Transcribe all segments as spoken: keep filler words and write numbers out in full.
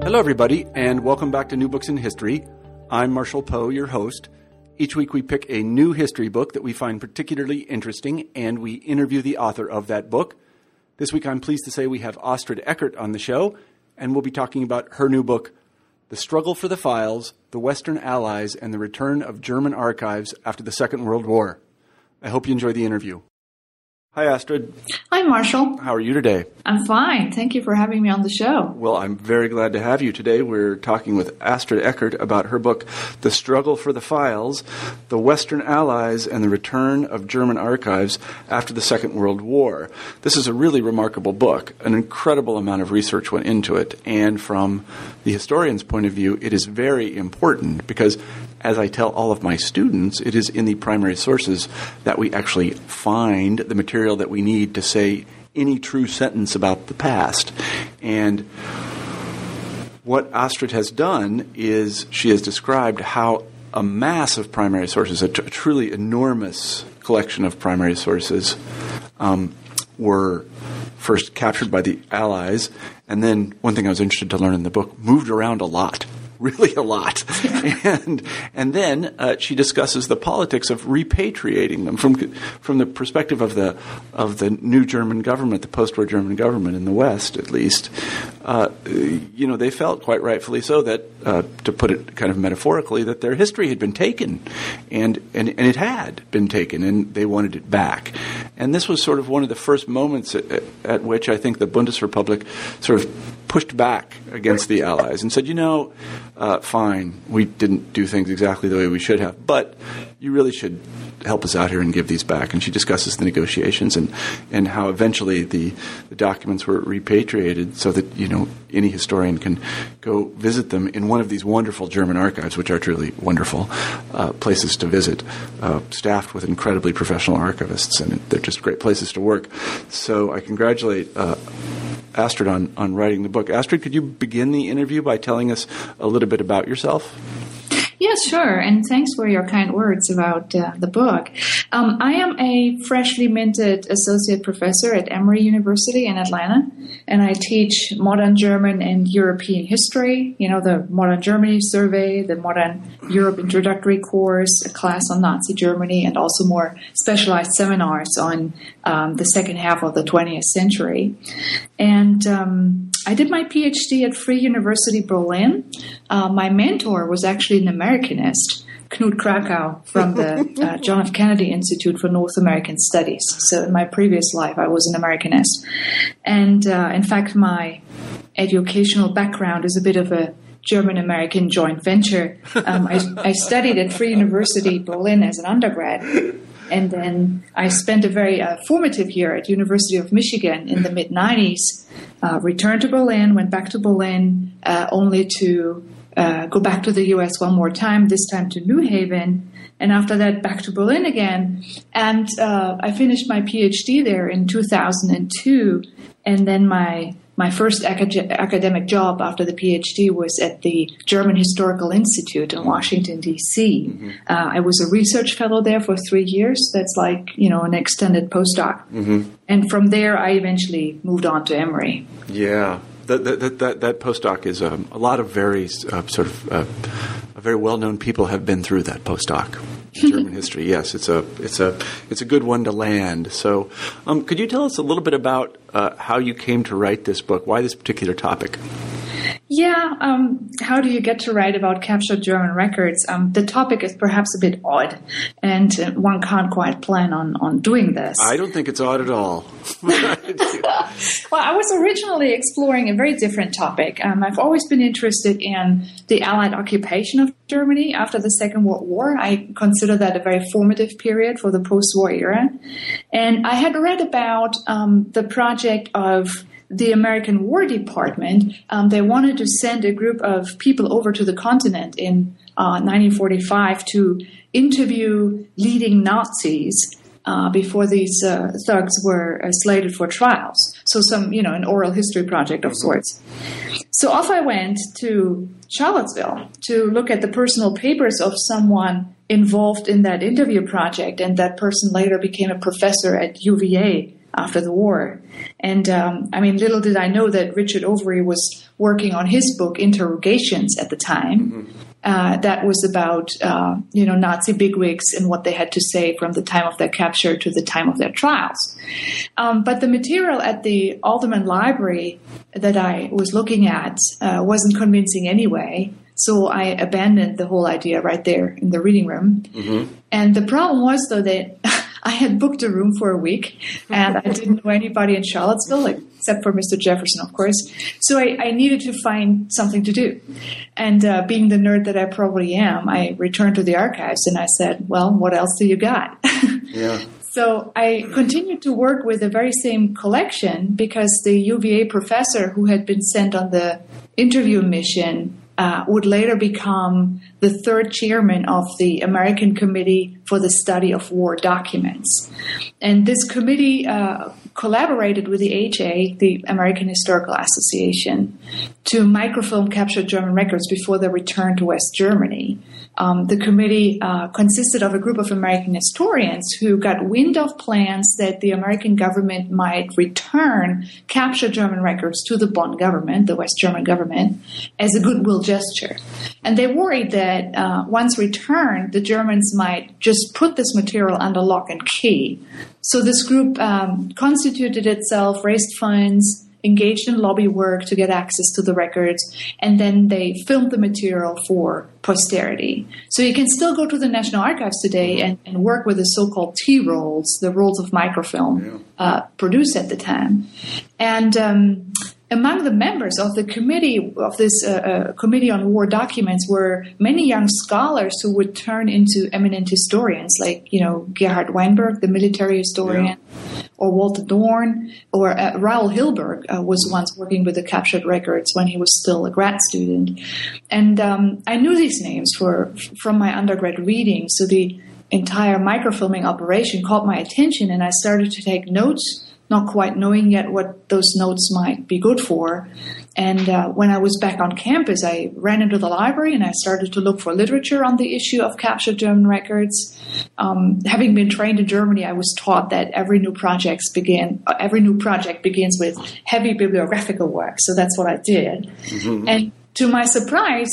Hello, everybody, and welcome back to New Books in History. I'm Marshall Poe, your host. Each week we pick a new history book that we find particularly interesting, and we interview the author of that book. This week I'm pleased to say we have Astrid Eckert on the show, and we'll be talking about her new book, The Struggle for the Files, The Western Allies, and the Return of German Archives After the Second World War. I hope you enjoy the interview. Hi, Astrid. Hi, Marshall. How are you today? I'm fine. Thank you for having me on the show. Well, I'm very glad to have you today. We're talking with Astrid Eckert about her book, The Struggle for the Files, The Western Allies, and the Return of German Archives After the Second World War. This is a really remarkable book. An incredible amount of research went into it. And from the historian's point of view, it is very important because, as I tell all of my students, it is in the primary sources that we actually find the material that we need to say any true sentence about the past. And what Astrid has done is she has described how a mass of primary sources, a, t- a truly enormous collection of primary sources, um, were first captured by the Allies, and then, one thing I was interested to learn in the book, moved around a lot. Really a lot. and and then uh, she discusses the politics of repatriating them from from the perspective of the of the new German government, the post-war German government in the West, at least. Uh, you know, they felt quite rightfully so that, uh, to put it kind of metaphorically, that their history had been taken, and, and and it had been taken, and they wanted it back. And this was sort of one of the first moments at, at which I think the Bundesrepublik sort of pushed back against the Allies and said, you know, uh, fine, we didn't do things exactly the way we should have, but you really should help us out here and give these back. And she discusses the negotiations and, and how eventually the, the documents were repatriated so that, you know, any historian can go visit them in one of these wonderful German archives, which are truly wonderful uh, places to visit, uh, staffed with incredibly professional archivists, and they're just great places to work. So I congratulate uh, Astrid on, on writing the book. Astrid, could you begin the interview by telling us a little bit about yourself? Yes, sure, and thanks for your kind words about uh, the book. Um, I am a freshly minted associate professor at Emory University in Atlanta, and I teach modern German and European history, you know, the Modern Germany Survey, the Modern Europe Introductory Course, a class on Nazi Germany, and also more specialized seminars on um, the second half of the twentieth century. And um, I did my PhD at Free University Berlin. Uh, my mentor was actually an Americanist, Knut Krakow, from the uh, John F. Kennedy Institute for North American Studies. So in my previous life, I was an Americanist. And uh, in fact, my educational background is a bit of a German-American joint venture. Um, I, I studied at Free University Berlin as an undergrad. And then I spent a very uh, formative year at University of Michigan in the mid nineties, uh, returned to Berlin, went back to Berlin, uh, only to uh, go back to the U S one more time, this time to New Haven, and after that back to Berlin again. And uh, I finished my PhD there in two thousand two, and then my My first acad- academic job after the PhD was at the German Historical Institute in Washington, D C Mm-hmm. Uh, I was a research fellow there for three years. That's like, you know, an extended postdoc. Mm-hmm. And from there, I eventually moved on to Emory. Yeah. That that that, that postdoc is um, a lot of very uh, sort of uh, very well-known people have been through that postdoc. German history, yes, it's a it's a it's a good one to land. So, um, could you tell us a little bit about uh, how you came to write this book? Why this particular topic? Yeah, um, how do you get to write about captured German records? Um, the topic is perhaps a bit odd, and uh, one can't quite plan on, on doing this. I don't think it's odd at all. Well, I was originally exploring a very different topic. Um, I've always been interested in the Allied occupation of Germany after the Second World War. I consider that a very formative period for the post-war era. And I had read about um, the project of the American War Department. Um, they wanted to send a group of people over to the continent in uh, nineteen forty-five to interview leading Nazis uh, before these uh, thugs were uh, slated for trials. So some, you know, an oral history project of sorts. So off I went to Charlottesville to look at the personal papers of someone involved in that interview project, and that person later became a professor at U V A after the war. And um, I mean, little did I know that Richard Overy was working on his book, Interrogations, at the time. Mm-hmm. Uh, that was about, uh, you know, Nazi bigwigs and what they had to say from the time of their capture to the time of their trials. Um, but the material at the Alderman Library that I was looking at uh, wasn't convincing anyway. So I abandoned the whole idea right there in the reading room. Mm-hmm. And the problem was, though, that I had booked a room for a week, and I didn't know anybody in Charlottesville, like, except for Mister Jefferson, of course. So I, I needed to find something to do. And uh, being the nerd that I probably am, I returned to the archives, and I said, well, what else do you got? Yeah. So I continued to work with the very same collection because the U V A professor who had been sent on the interview mission Uh, would later become the third chairman of the American Committee for the Study of War Documents. And this committee uh, collaborated with the A H A, the American Historical Association, to microfilm captured German records before their return to West Germany. Um, the committee uh, consisted of a group of American historians who got wind of plans that the American government might return captured German records to the Bonn government, the West German government, as a goodwill gesture. And they worried that uh, once returned, the Germans might just put this material under lock and key. So this group um, constituted itself, raised funds, engaged in lobby work to get access to the records, and then they filmed the material for posterity. So you can still go to the National Archives today and, and work with the so-called T-rolls, the rolls of microfilm yeah. uh, produced at the time. And um, among the members of the committee, of this uh, uh, Committee on War Documents, were many young scholars who would turn into eminent historians, like, you know, Gerhard Weinberg, the military historian, yeah. or Walter Dorn, or uh, Raoul Hilberg uh, was once working with the captured records when he was still a grad student. And um, I knew these names for, from my undergrad reading, so the entire microfilming operation caught my attention, and I started to take notes, not quite knowing yet what those notes might be good for. And uh, when I was back on campus, I ran into the library and I started to look for literature on the issue of captured German records. Um, having been trained in Germany, I was taught that every new project begin, uh, every new project begins with heavy bibliographical work. So that's what I did. Mm-hmm. And to my surprise,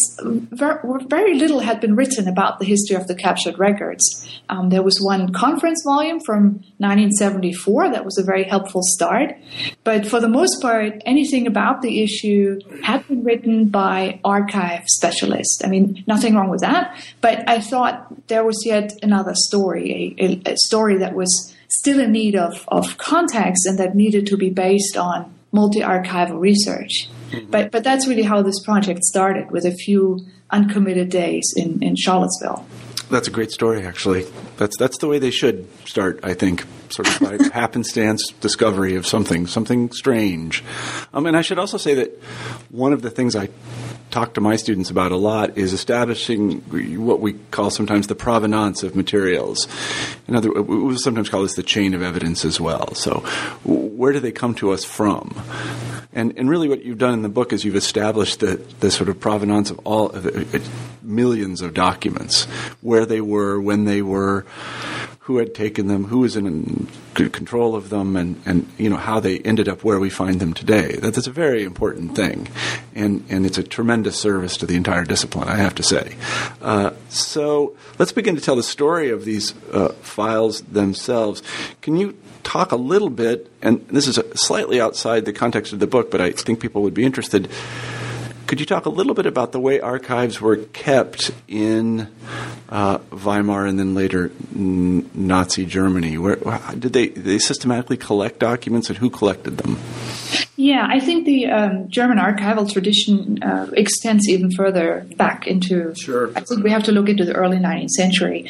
very little had been written about the history of the captured records. Um, there was one conference volume from nineteen seventy-four that was a very helpful start. But for the most part, anything about the issue had been written by archive specialists. I mean, nothing wrong with that. But I thought there was yet another story, a, a story that was still in need of, of context and that needed to be based on multi-archival research. Mm-hmm. But but that's really how this project started, with a few uncommitted days in, in Charlottesville. That's a great story, actually. That's that's the way they should start, I think, sort of by happenstance discovery of something, something strange. Um, and I should also say that one of the things I talk to my students about a lot is establishing what we call sometimes the provenance of materials. In other words, we sometimes call this the chain of evidence as well. So where do they come to us from? And and really what you've done in the book is you've established the, the sort of provenance of all of the, millions of documents, where they were, when they were, who had taken them, who was in control of them, and, and you know how they ended up where we find them today. That, that's a very important thing, and and it's a tremendous service to the entire discipline, I have to say. Uh, so let's begin to tell the story of these uh, files themselves. Can you talk a little bit, and this is slightly outside the context of the book, but I think people would be interested. Could you talk a little bit about the way archives were kept in uh, Weimar and then later n- Nazi Germany? Where did they, did they systematically collect documents, and who collected them? Yeah, I think the um, German archival tradition uh, extends even further back into, sure. I think we have to look into the early nineteenth century.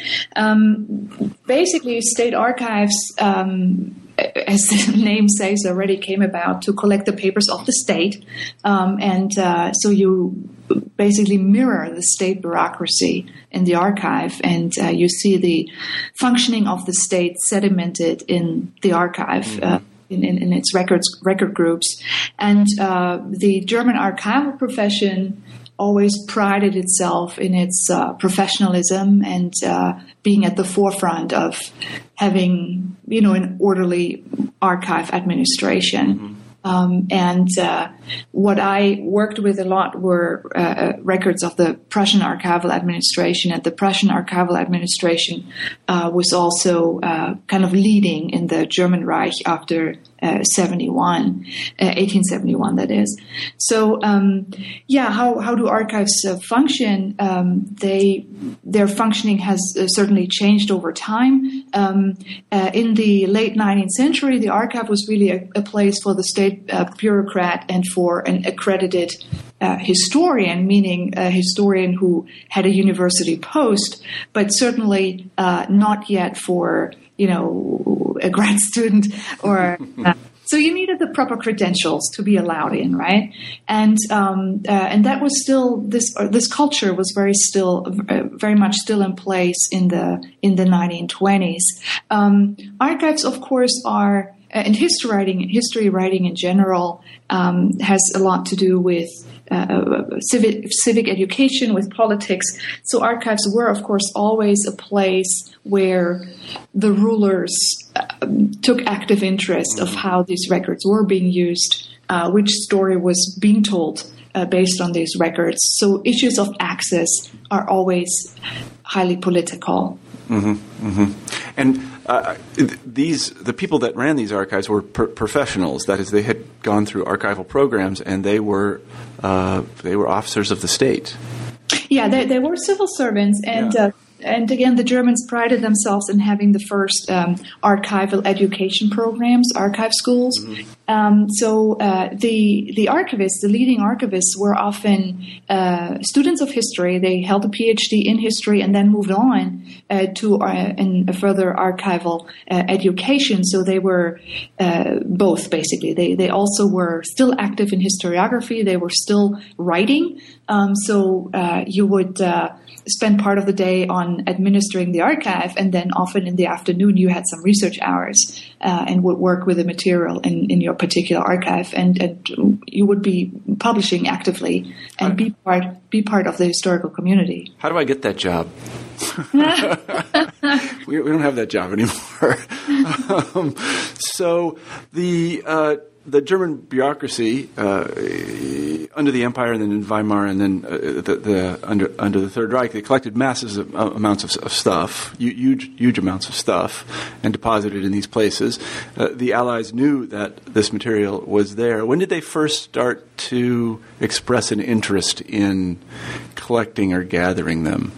Um, basically, state archives, um, as the name says, already came about to collect the papers of the state. Um, and uh, so you basically mirror the state bureaucracy in the archive, and uh, you see the functioning of the state sedimented in the archive. Mm-hmm. Uh, In, in, in its records, record groups. And uh, the German archival profession always prided itself in its uh, professionalism and uh, being at the forefront of having, you know, an orderly archive administration. Mm-hmm. Um, and uh, what I worked with a lot were uh, records of the Prussian Archival Administration, and the Prussian Archival Administration uh, was also uh, kind of leading in the German Reich after uh, seventy-one, uh, eighteen seventy-one, that is. So, um, yeah, how, how do archives uh, function? Um, they their functioning has uh, certainly changed over time. Um, uh, in the late nineteenth century, the archive was really a, a place for the state Uh, bureaucrat and for an accredited uh, historian, meaning a historian who had a university post, but certainly uh, not yet for, you know, a grad student or. Uh, so you needed the proper credentials to be allowed in, right? And um, uh, and that was still this uh, this culture was very still uh, very much still in place in the in the nineteen twenties. Um, archives, of course, are. And history writing, history writing in general, um, has a lot to do with uh, civic civic education, with politics. So archives were, of course, always a place where the rulers uh, took active interest of how these records were being used, uh, which story was being told uh, based on these records. So issues of access are always highly political. Mm-hmm, mm-hmm. And uh, these the people that ran these archives were per- professionals. That is, they had gone through archival programs, and they were uh, they were officers of the state. Yeah, they, they were civil servants, and yeah. uh, and again, the Germans prided themselves in having the first um, archival education programs, archive schools. Mm-hmm. Um, so uh, the the archivists, the leading archivists, were often uh, students of history. They held a P H D in history and then moved on uh, to uh, in a further archival uh, education. So they were uh, both, basically. They they also were still active in historiography. They were still writing. Um, so uh, you would uh, spend part of the day on administering the archive, and then often in the afternoon you had some research hours uh, and would work with the material in, in your particular archive, and, and you would be publishing actively and be part be part of the historical community. How do I get that job? we, we don't have that job anymore. um, so the uh, the German bureaucracy uh, under the Empire, and then in Weimar, and then uh, the, the under under the Third Reich, they collected massive uh, amounts of, of stuff, huge huge amounts of stuff, and deposited in these places. Uh, the Allies knew that this material was there. When did they first start to express an interest in collecting or gathering them?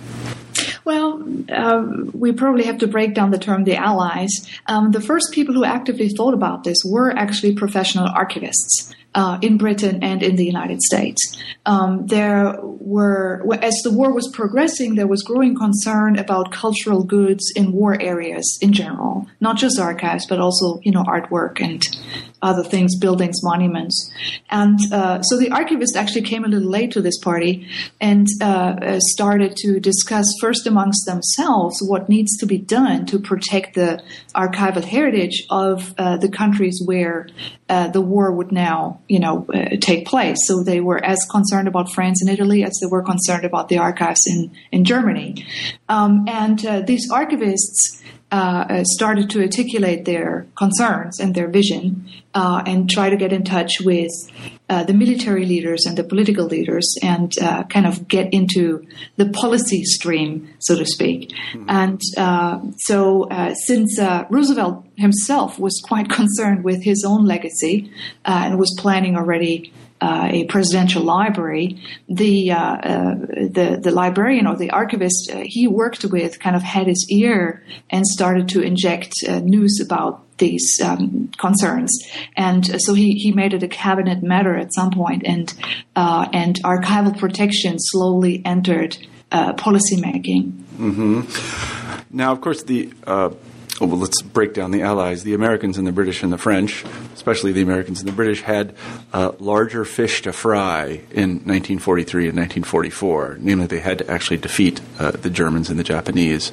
Well, uh, we probably have to break down the term the Allies. Um, the first people who actively thought about this were actually professional archivists uh, in Britain and in the United States. Um, there were, as the war was progressing, there was growing concern about cultural goods in war areas in general, not just archives, but also, you know, artwork and other things, buildings, monuments. And uh, so the archivists actually came a little late to this party and uh, started to discuss first amongst themselves what needs to be done to protect the archival heritage of uh, the countries where uh, the war would now, you know, uh, take place. So they were as concerned about France and Italy as they were concerned about the archives in, in Germany. Um, and uh, these archivists Uh, started to articulate their concerns and their vision uh, and try to get in touch with uh, the military leaders and the political leaders and uh, kind of get into the policy stream, so to speak. Mm-hmm. And uh, so uh, since uh, Roosevelt himself was quite concerned with his own legacy uh, and was planning already Uh, a presidential library, the, uh, uh, the the librarian or the archivist uh, he worked with kind of had his ear and started to inject uh, news about these um, concerns, and uh, so he, he made it a cabinet matter at some point, and uh, and archival protection slowly entered uh, policy making. Mm-hmm. Now, of course, the uh Oh, well, let's break down the Allies. The Americans and the British and the French, especially the Americans and the British, had uh, larger fish to fry in nineteen forty-three and nineteen forty-four. Namely, they had to actually defeat uh, the Germans and the Japanese.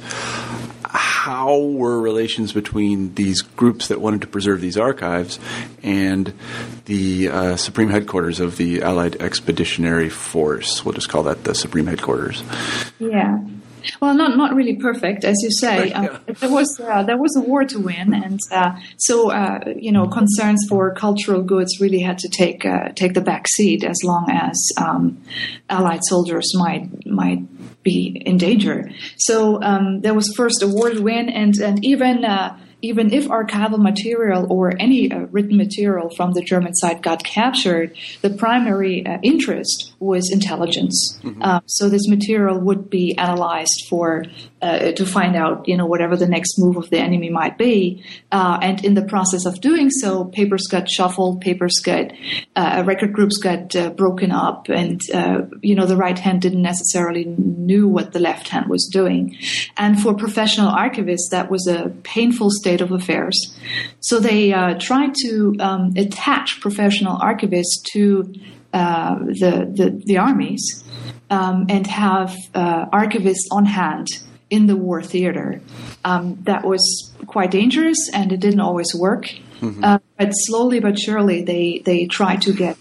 How were relations between these groups that wanted to preserve these archives and the uh, Supreme Headquarters of the Allied Expeditionary Force? We'll just call that the Supreme Headquarters. Yeah. Well, not not really perfect, as you say. Yeah. Uh, there was uh, there was a war to win, and uh, so uh, you know concerns for cultural goods really had to take uh, take the back seat as long as um, Allied soldiers might might be in danger. So um, there was first a war to win, and and even. Uh, Even if archival material or any uh, written material from the German side got captured, the primary uh, interest was intelligence. Mm-hmm. Uh, so this material would be analyzed for uh, to find out, you know, whatever the next move of the enemy might be. Uh, and in the process of doing so, papers got shuffled, papers got uh, record groups got uh, broken up, and uh, you know the right hand didn't necessarily knew what the left hand was doing. And for professional archivists, that was a painful state of affairs. So they uh, tried to um, attach professional archivists to uh, the, the the armies um, and have uh, archivists on hand in the war theater. Um, that was quite dangerous, and it didn't always work. Mm-hmm. Uh, but slowly but surely, they they tried to get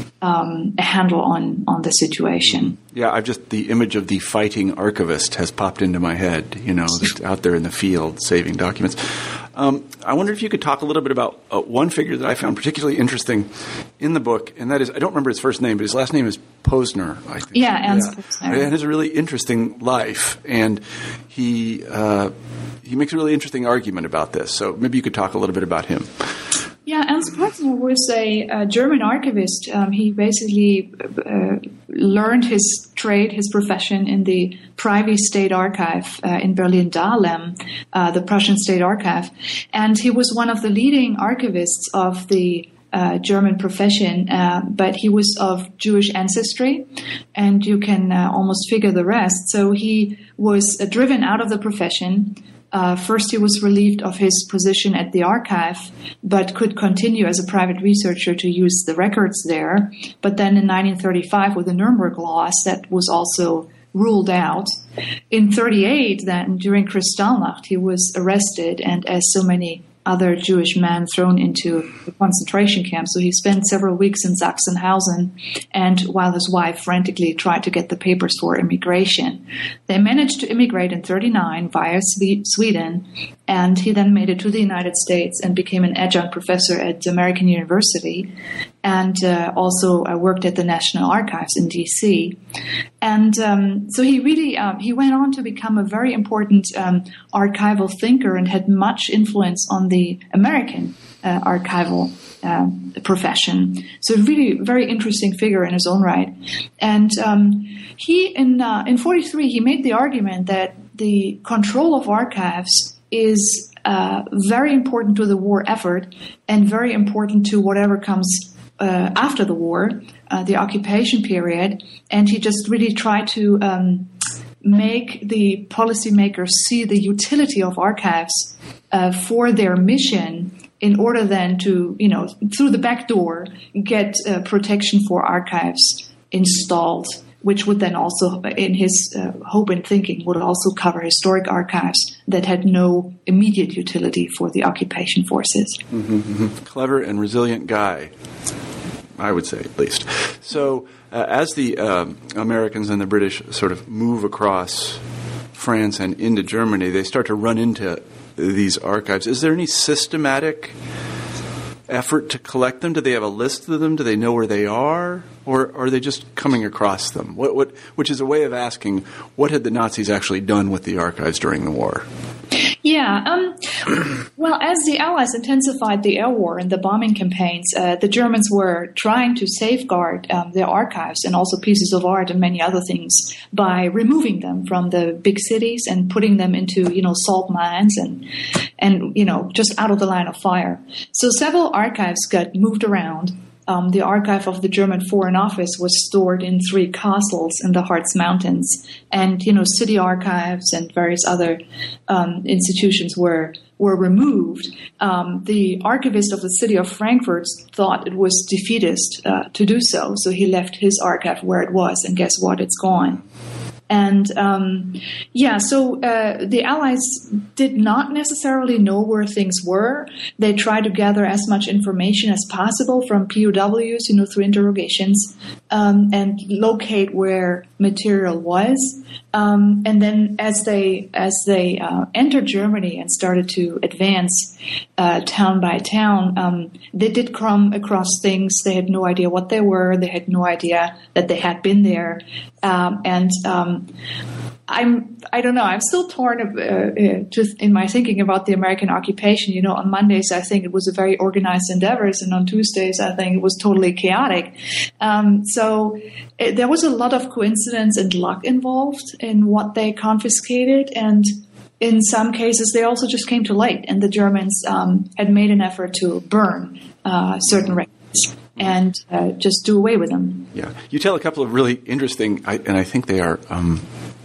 Um, a handle on, on the situation. Yeah, I've just the image of the fighting archivist has popped into my head. You know, out there in the field saving documents. Um, I wonder if you could talk a little bit about uh, one figure that I found particularly interesting in the book, and that is I don't remember his first name, but his last name is Posner. I think. Yeah, Ernst yeah. Posner. And has a really interesting life, and he uh, he makes a really interesting argument about this. So maybe you could talk a little bit about him. Yeah, Ernst Posner was a, a German archivist. Um, he basically uh, learned his trade, his profession, in the Privy State Archive uh, in Berlin-Dahlem, uh, the Prussian State Archive. And he was one of the leading archivists of the uh, German profession, uh, but he was of Jewish ancestry, and you can uh, almost figure the rest. So he was uh, driven out of the profession. Uh, first, he was relieved of his position at the archive, but could continue as a private researcher to use the records there. But then in nineteen thirty-five, with the Nuremberg laws, that was also ruled out. In thirty-eight, then, during Kristallnacht, he was arrested, and as so many other Jewish men, thrown into the concentration camp. So he spent several weeks in Sachsenhausen, and while his wife frantically tried to get the papers for immigration. They managed to immigrate in thirty-nine via Sweden, and he then made it to the United States and became an adjunct professor at American University, and uh, also uh, worked at the National Archives in D C. And um, so he really uh, he went on to become a very important um, archival thinker and had much influence on the American uh, archival uh, profession. So really very interesting figure in his own right. And um, he in uh, in forty-three he made the argument that the control of archives is uh, very important to the war effort and very important to whatever comes uh, after the war, uh, the occupation period. And he just really tried to um, make the policymakers see the utility of archives uh, for their mission, in order then to, you know, through the back door, get uh, protection for archives installed, which would then also, in his uh, hope and thinking, would also cover historic archives that had no immediate utility for the occupation forces. Mm-hmm, mm-hmm. Clever and resilient guy, I would say, at least. So uh, as the um, Americans and the British sort of move across France and into Germany, they start to run into these archives. Is there any systematic effort to collect them? Do they have a list of them? Do they know where they are? Or are they just coming across them? What, what, which is a way of asking, what had the Nazis actually done with the archives during the war? Yeah. Um, well, as the Allies intensified the air war and the bombing campaigns, uh, the Germans were trying to safeguard um, their archives and also pieces of art and many other things by removing them from the big cities and putting them into, you know, salt mines and, and you know, just out of the line of fire. So several archives got moved around. Um, the archive of the German Foreign Office was stored in three castles in the Harz Mountains, and you know, city archives and various other um, institutions were were removed. Um, the archivist of the city of Frankfurt thought it was defeatist uh, to do so, so he left his archive where it was, and guess what? It's gone. And um, yeah, so uh, the Allies did not necessarily know where things were. They tried to gather as much information as possible from P O Ws, you know, through interrogations, um, and locate where material was. Um, and then as they as they uh, entered Germany and started to advance uh, town by town, um, they did come across things. They had no idea what they were. They had no idea that they had been there. Um, and um, I'm I don't know. I'm still torn of, uh, uh, just in my thinking about the American occupation. You know, on Mondays I think it was a very organized endeavor, and on Tuesdays I think it was totally chaotic. Um, so it, there was a lot of coincidence and luck involved in what they confiscated, and in some cases they also just came too late, and the Germans um, had made an effort to burn uh, certain records and uh, just do away with them. Yeah, you tell a couple of really interesting, I, and I think they are um,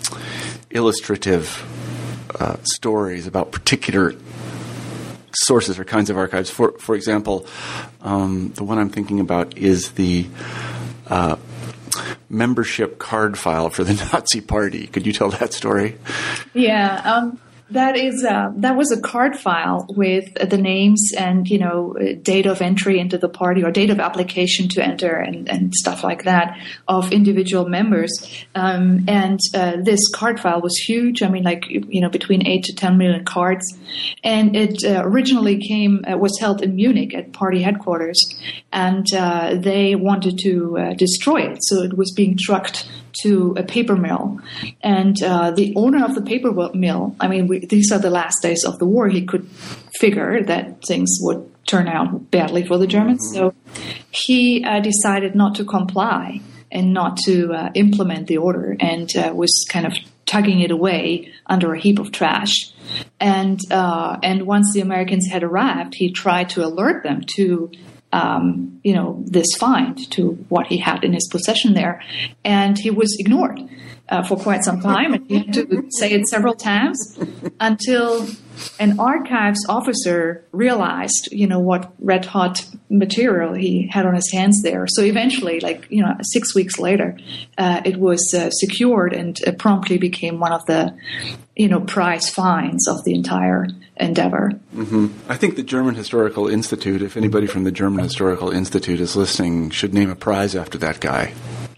illustrative uh, stories about particular sources or kinds of archives. For for example, um, the one I'm thinking about is the uh, membership card file for the Nazi Party. Could you tell that story? Yeah. Um That is uh, that was a card file with the names and, you know, date of entry into the party or date of application to enter and, and stuff like that of individual members. Um, and uh, this card file was huge. I mean, like, you know, between eight to ten million cards. And it uh, originally came uh, was held in Munich at party headquarters, and uh, they wanted to uh, destroy it. So it was being trucked to a paper mill, and uh, the owner of the paper mill, I mean, we, these are the last days of the war. He could figure that things would turn out badly for the Germans, mm-hmm. so he uh, decided not to comply and not to uh, implement the order, and uh, was kind of tugging it away under a heap of trash. And uh, and once the Americans had arrived, he tried to alert them to Um, you know, this find, to what he had in his possession there. And he was ignored uh, for quite some time. And he had to say it several times until an archives officer realized, you know, what red hot material he had on his hands there. So eventually, like, you know, six weeks later, uh, it was uh, secured and uh, promptly became one of the, you know, prize finds of the entire endeavor. Mm-hmm. I think the German Historical Institute, if anybody from the German Historical Institute is listening, should name a prize after that guy.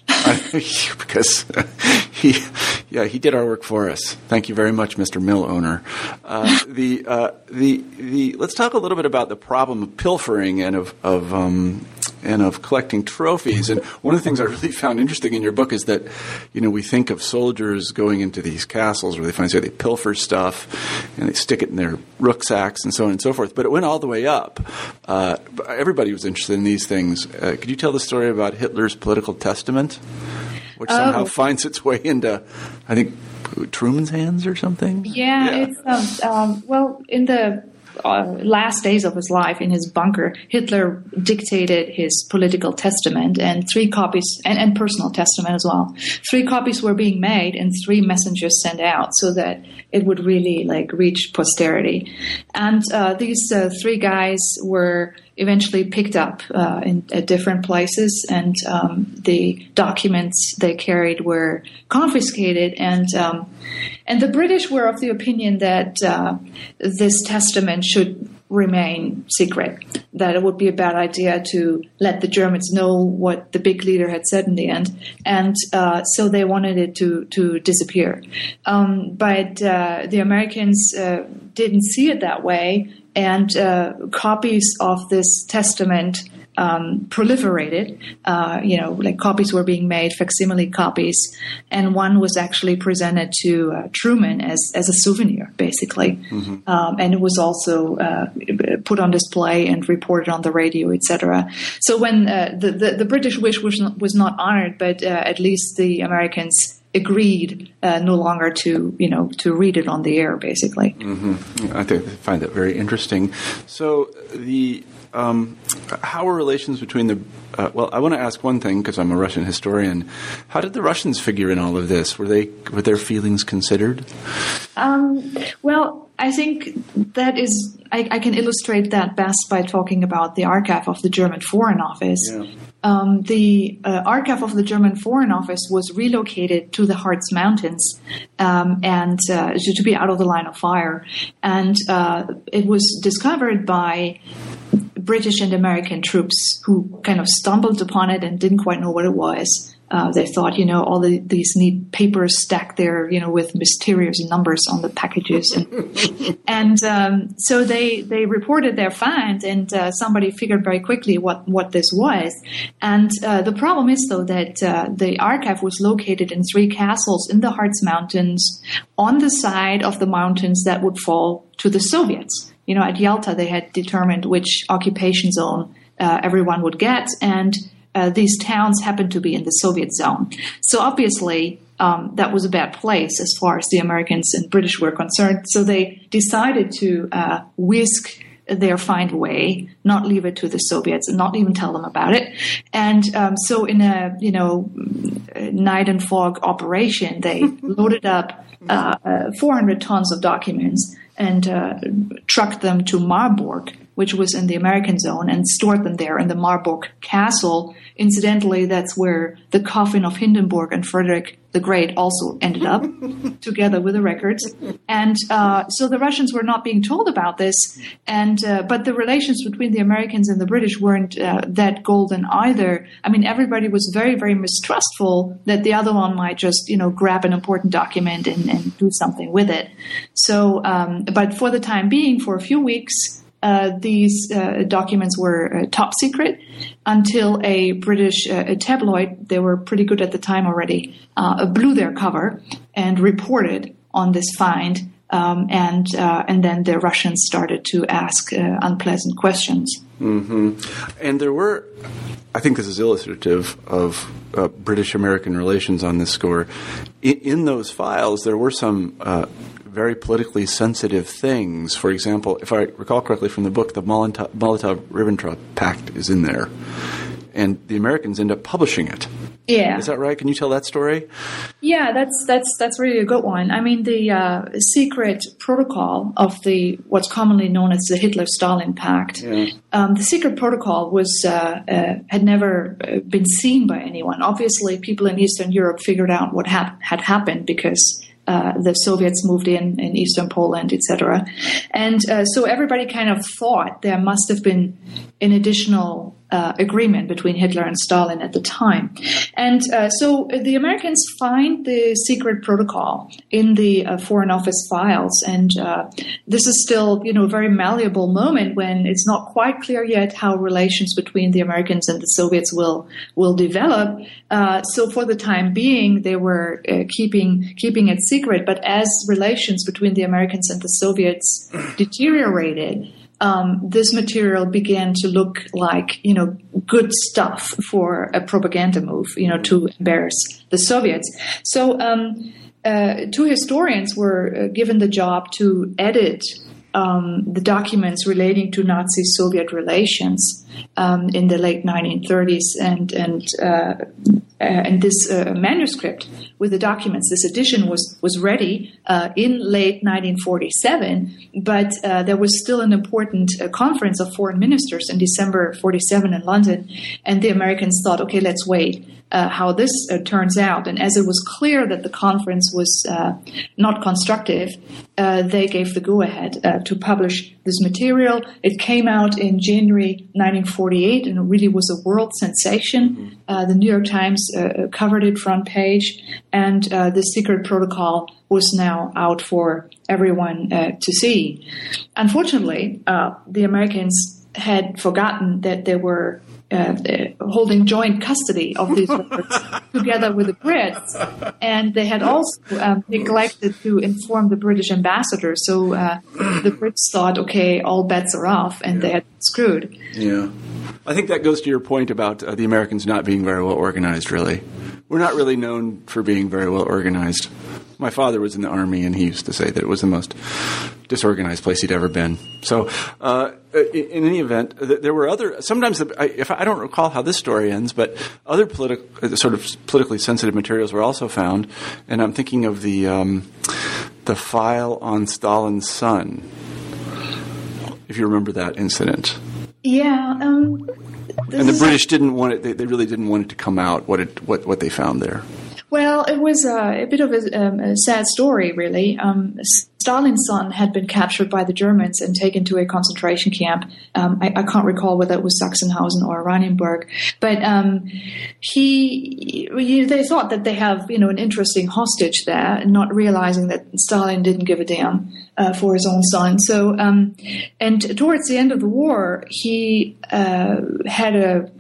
Because he, yeah, he did our work for us. Thank you very much, Mister Mill owner. Uh, the uh, the the. Let's talk a little bit about the problem of pilfering and of of um, and of collecting trophies. And one of the things I really found interesting in your book is that, you know, we think of soldiers going into these castles where they find so they pilfer stuff and they stick it in their rucksacks and so on and so forth. But it went all the way up. Uh, everybody was interested in these things. Uh, could you tell the story about Hitler's political testament, which somehow oh. finds its way into, I think, Truman's hands or something? Yeah, yeah. it's um, um, well, in the uh, last days of his life in his bunker, Hitler dictated his political testament, and three copies, and, and personal testament as well. Three copies were being made, and three messengers sent out so that it would really like reach posterity. And uh, these uh, three guys were eventually picked up uh, in at different places, and um, the documents they carried were confiscated. And um, and the British were of the opinion that uh, this testament should remain secret, that it would be a bad idea to let the Germans know what the big leader had said in the end, and uh, so they wanted it to to disappear. Um, but uh, the Americans uh, didn't see it that way. And uh, copies of this testament um, proliferated. Uh, you know, like copies were being made, facsimile copies, and one was actually presented to uh, Truman as as a souvenir, basically. Mm-hmm. Um, and it was also uh, put on display and reported on the radio, et cetera. So when uh, the, the the British wish was not, was not honored, but uh, at least the Americans agreed uh, no longer to, you know, to read it on the air, basically. Mm-hmm. I think I find that very interesting. So the um, how are relations between the uh, well, I want to ask one thing because I'm a Russian historian. How did the Russians figure in all of this? Were they were their feelings considered? Um, well, I think that is I, I can illustrate that best by talking about the archive of the German Foreign Office. Yeah. Um, the uh, archive of the German Foreign Office was relocated to the Harz Mountains um, and uh, to be out of the line of fire. And uh, it was discovered by British and American troops who kind of stumbled upon it and didn't quite know what it was. Uh, they thought, you know, all the, these neat papers stacked there, you know, with mysterious numbers on the packages. And, and um, so they, they reported their find, and uh, somebody figured very quickly what, what this was. And uh, the problem is, though, that uh, the archive was located in three castles in the Harz Mountains on the side of the mountains that would fall to the Soviets. You know, at Yalta, they had determined which occupation zone uh, everyone would get, and Uh, these towns happened to be in the Soviet zone. So obviously, um, that was a bad place as far as the Americans and British were concerned. So they decided to uh, whisk their find away, not leave it to the Soviets, and not even tell them about it. And um, so in a, you know, night and fog operation, they loaded up uh, uh, four hundred tons of documents and uh, trucked them to Marburg, which was in the American zone, and stored them there in the Marburg Castle. Incidentally, that's where the coffin of Hindenburg and Frederick the Great also ended up, together with the records. And uh, so the Russians were not being told about this, and uh, but the relations between the Americans and the British weren't uh, that golden either. I mean, everybody was very, very mistrustful that the other one might just, you know, grab an important document and, and do something with it. So, um, but for the time being, for a few weeks, Uh, these uh, documents were uh, top secret until a British uh, a tabloid, they were pretty good at the time already, uh, blew their cover and reported on this find. Um, and uh, and then the Russians started to ask uh, unpleasant questions. Mm-hmm. And there were, I think this is illustrative of uh, British-American relations on this score. In, in those files, there were some Uh, very politically sensitive things. For example, if I recall correctly from the book, the Molotov- Molotov-Ribbentrop Pact is in there, and the Americans end up publishing it. Yeah, is that right? Can you tell that story? Yeah, that's that's that's really a good one. I mean, the uh, secret protocol of the what's commonly known as the Hitler-Stalin Pact. Yeah. Um, the secret protocol was uh, uh, had never been seen by anyone. Obviously, people in Eastern Europe figured out what hap- had happened because Uh, the Soviets moved in in Eastern Poland, et cetera. And uh, so everybody kind of thought there must have been an additional uh, agreement between Hitler and Stalin at the time. And uh, so the Americans find the secret protocol in the uh, Foreign Office files. And uh, this is still, you know, a very malleable moment when it's not quite clear yet how relations between the Americans and the Soviets will will develop. Uh, so for the time being, they were uh, keeping keeping it secret. But as relations between the Americans and the Soviets deteriorated, Um, this material began to look like, you know, good stuff for a propaganda move, you know, to embarrass the Soviets. So um, uh, two historians were uh, given the job to edit um, the documents relating to Nazi-Soviet relations um, in the late nineteen thirties, and and uh, uh, and this uh, manuscript with the documents, this edition was was ready uh, in late nineteen forty-seven, but uh, there was still an important uh, conference of foreign ministers in December forty-seven in London, and the Americans thought, okay, let's wait uh, how this uh, turns out. And as it was clear that the conference was uh, not constructive, uh, they gave the go-ahead uh, to publish this material. It came out in January nineteen forty-eight, and it really was a world sensation. Uh, the New York Times uh, covered it front page, and uh, the secret protocol was now out for everyone uh, to see. Unfortunately, uh, the Americans had forgotten that they were uh, uh, holding joint custody of these records together with the Brits, and they had also um, neglected to inform the British ambassador. So uh, the Brits thought, okay, all bets are off, and yeah. they had been screwed. Yeah. I think that goes to your point about uh, the Americans not being very well organized, really. We're not really known for being very well organized. My father was in the Army, and he used to say that it was the most disorganized place he'd ever been. So, uh, in, in any event, th- there were other, sometimes, the, I, if I, I don't recall how this story ends, but other politi- uh, sort of politically sensitive materials were also found, and I'm thinking of the, um, the file on Stalin's son, if you remember that incident. Yeah, um... And the British didn't want it, they, they really didn't want it to come out, what it, what, what they found there. Well, it was a, a bit of a, um, a sad story, really. Um, Stalin's son had been captured by the Germans and taken to a concentration camp. Um, I, I can't recall whether it was Sachsenhausen or Oranienburg, but um, he, he, they thought that they have, you know, an interesting hostage there, not realizing that Stalin didn't give a damn uh, for his own son. So, um, and towards the end of the war, he uh, had a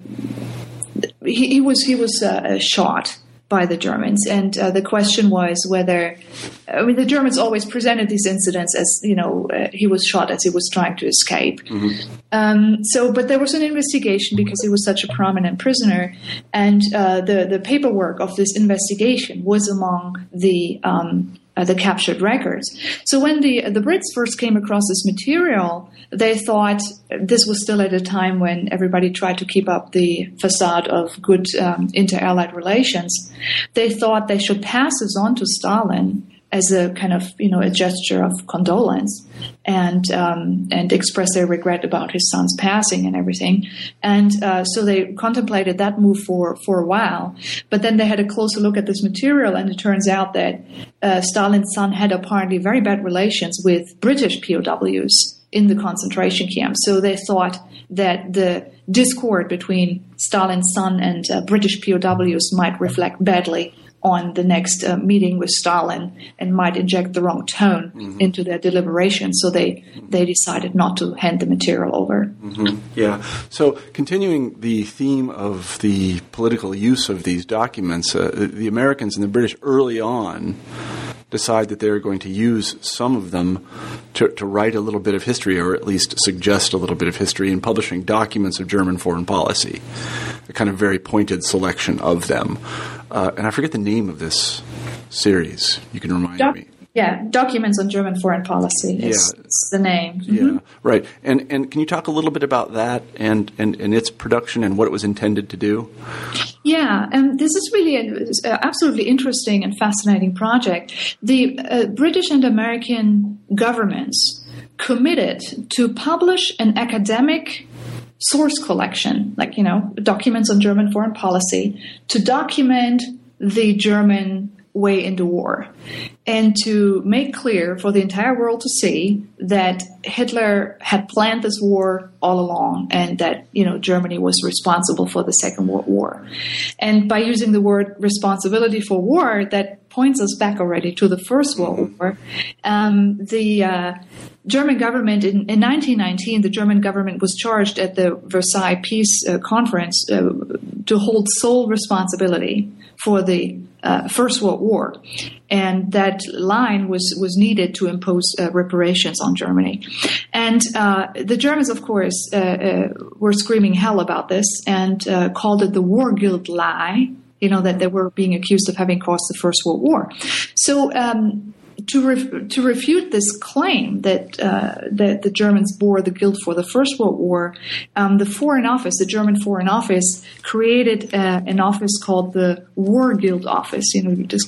he, he was he was uh, shot by the Germans, and uh, the question was whether, I mean, the Germans always presented these incidents as, you know, uh, he was shot as he was trying to escape. Mm-hmm. Um, so, but there was an investigation because he was such a prominent prisoner, and uh, the the paperwork of this investigation was among the um, uh, the captured records. So when the the Brits first came across this material, they thought this was still at a time when everybody tried to keep up the facade of good um, inter-Allied relations. They thought they should pass this on to Stalin as a kind of, you know, a gesture of condolence, and um, and express their regret about his son's passing and everything. And uh, so they contemplated that move for, for a while. But then they had a closer look at this material, and it turns out that uh, Stalin's son had apparently very bad relations with British P O Ws in the concentration camp. So they thought that the discord between Stalin's son and uh, British P O Ws might reflect badly on the next uh, meeting with Stalin and might inject the wrong tone mm-hmm. into their deliberations. So they, they decided not to hand the material over. Mm-hmm. Yeah. So continuing the theme of the political use of these documents, uh, the Americans and the British early on decide that they're going to use some of them to, to write a little bit of history, or at least suggest a little bit of history in publishing documents of German foreign policy, a kind of very pointed selection of them. Uh, and I forget the name of this series. You can remind Doc- me. Yeah, Documents on German Foreign Policy is yeah. the name. Mm-hmm. Yeah, right. And and can you talk a little bit about that and, and, and its production and what it was intended to do? Yeah, and this is really an absolutely interesting and fascinating project. The uh, British and American governments committed to publish an academic source collection, like, you know, documents on German foreign policy, to document the German way into war, and to make clear for the entire world to see that Hitler had planned this war all along, and that, you know, Germany was responsible for the Second World War. And by using the word responsibility for war, that points us back already to the First World War. Um, the uh, German government in, in nineteen nineteen, the German government was charged at the Versailles Peace uh, Conference uh, to hold sole responsibility for the uh, First World War, and that line was was needed to impose uh, reparations on Germany. And uh, the Germans, of course, uh, uh, were screaming hell about this, and uh, called it the war guilt lie, you know, that they were being accused of having caused the First World War. So um, to ref- to refute this claim that uh, that the Germans bore the guilt for the First World War, um, the Foreign Office, the German Foreign Office, created uh, an office called the War Guild Office, you know, das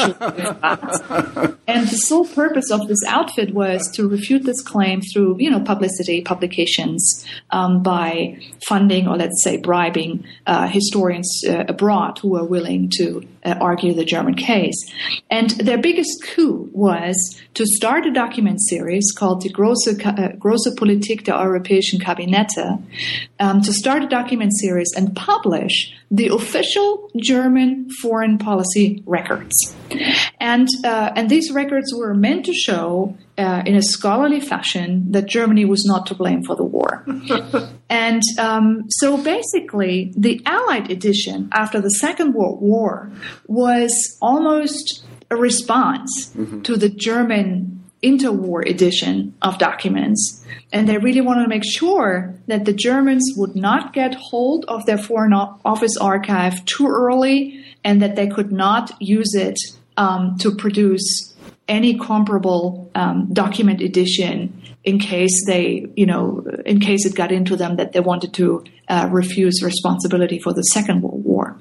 Kriegsschutzbüro. And the sole purpose of this outfit was to refute this claim through, you know, publicity, publications, um, by funding, or let's say bribing uh, historians uh, abroad who were willing to uh, argue the German case. And their biggest coup was to start a document series called Die Große, uh, Große Politik der Europäischen Kabinette, um, to start a document series and publish the official German foreign policy records. And uh, and these records were meant to show uh, in a scholarly fashion that Germany was not to blame for the war. And um, so basically, the Allied edition after the Second World War was almost a response mm-hmm. to the German interwar edition of documents. And they really wanted to make sure that the Germans would not get hold of their Foreign Office archive too early, and that they could not use it um, to produce any comparable um, document edition in case they, you know, in case it got into them that they wanted to uh, refuse responsibility for the Second World War.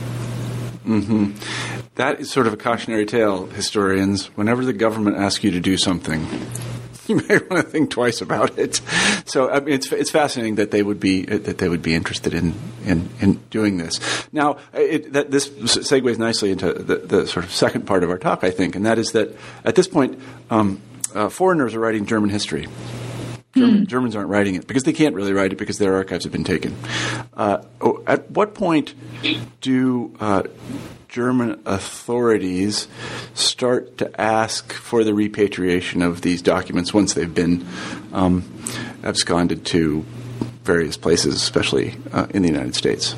Mm-hmm. That is sort of a cautionary tale, historians. Whenever the government asks you to do something, you may want to think twice about it. So I mean, it's it's fascinating that they would be that they would be interested in in, in doing this. Now, it, that this segues nicely into the, the sort of second part of our talk, I think, and that is that at this point, um, uh, foreigners are writing German history. German, hmm. Germans aren't writing it because they can't really write it because their archives have been taken. Uh, at what point do uh, German authorities start to ask for the repatriation of these documents once they've been um, absconded to various places, especially uh, in the United States?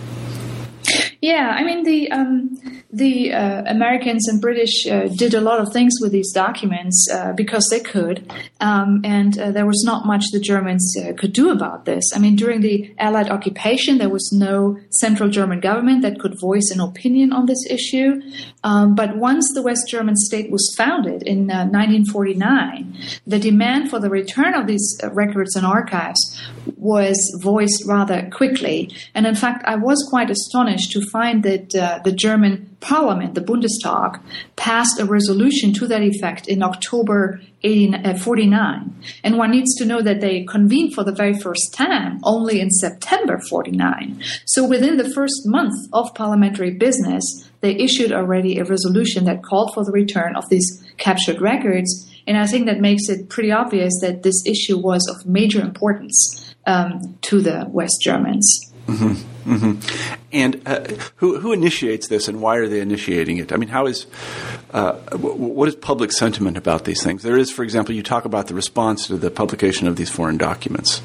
Yeah, I mean, the um, the uh, Americans and British uh, did a lot of things with these documents uh, because they could, um, and uh, there was not much the Germans uh, could do about this. I mean, during the Allied occupation, there was no central German government that could voice an opinion on this issue. Um, but once the West German state was founded in uh, nineteen forty-nine, the demand for the return of these uh, records and archives was voiced rather quickly. And in fact, I was quite astonished to find that uh, the German Parliament, the Bundestag, passed a resolution to that effect in October forty-nine. And one needs to know that they convened for the very first time only in September forty-nine. So within the first month of parliamentary business, they issued already a resolution that called for the return of these captured records. And I think that makes it pretty obvious that this issue was of major importance um, to the West Germans. Mm-hmm. Mm-hmm. And uh, who who initiates this, and why are they initiating it? I mean, how is uh, w- what is public sentiment about these things? There is, for example, you talk about the response to the publication of these foreign documents.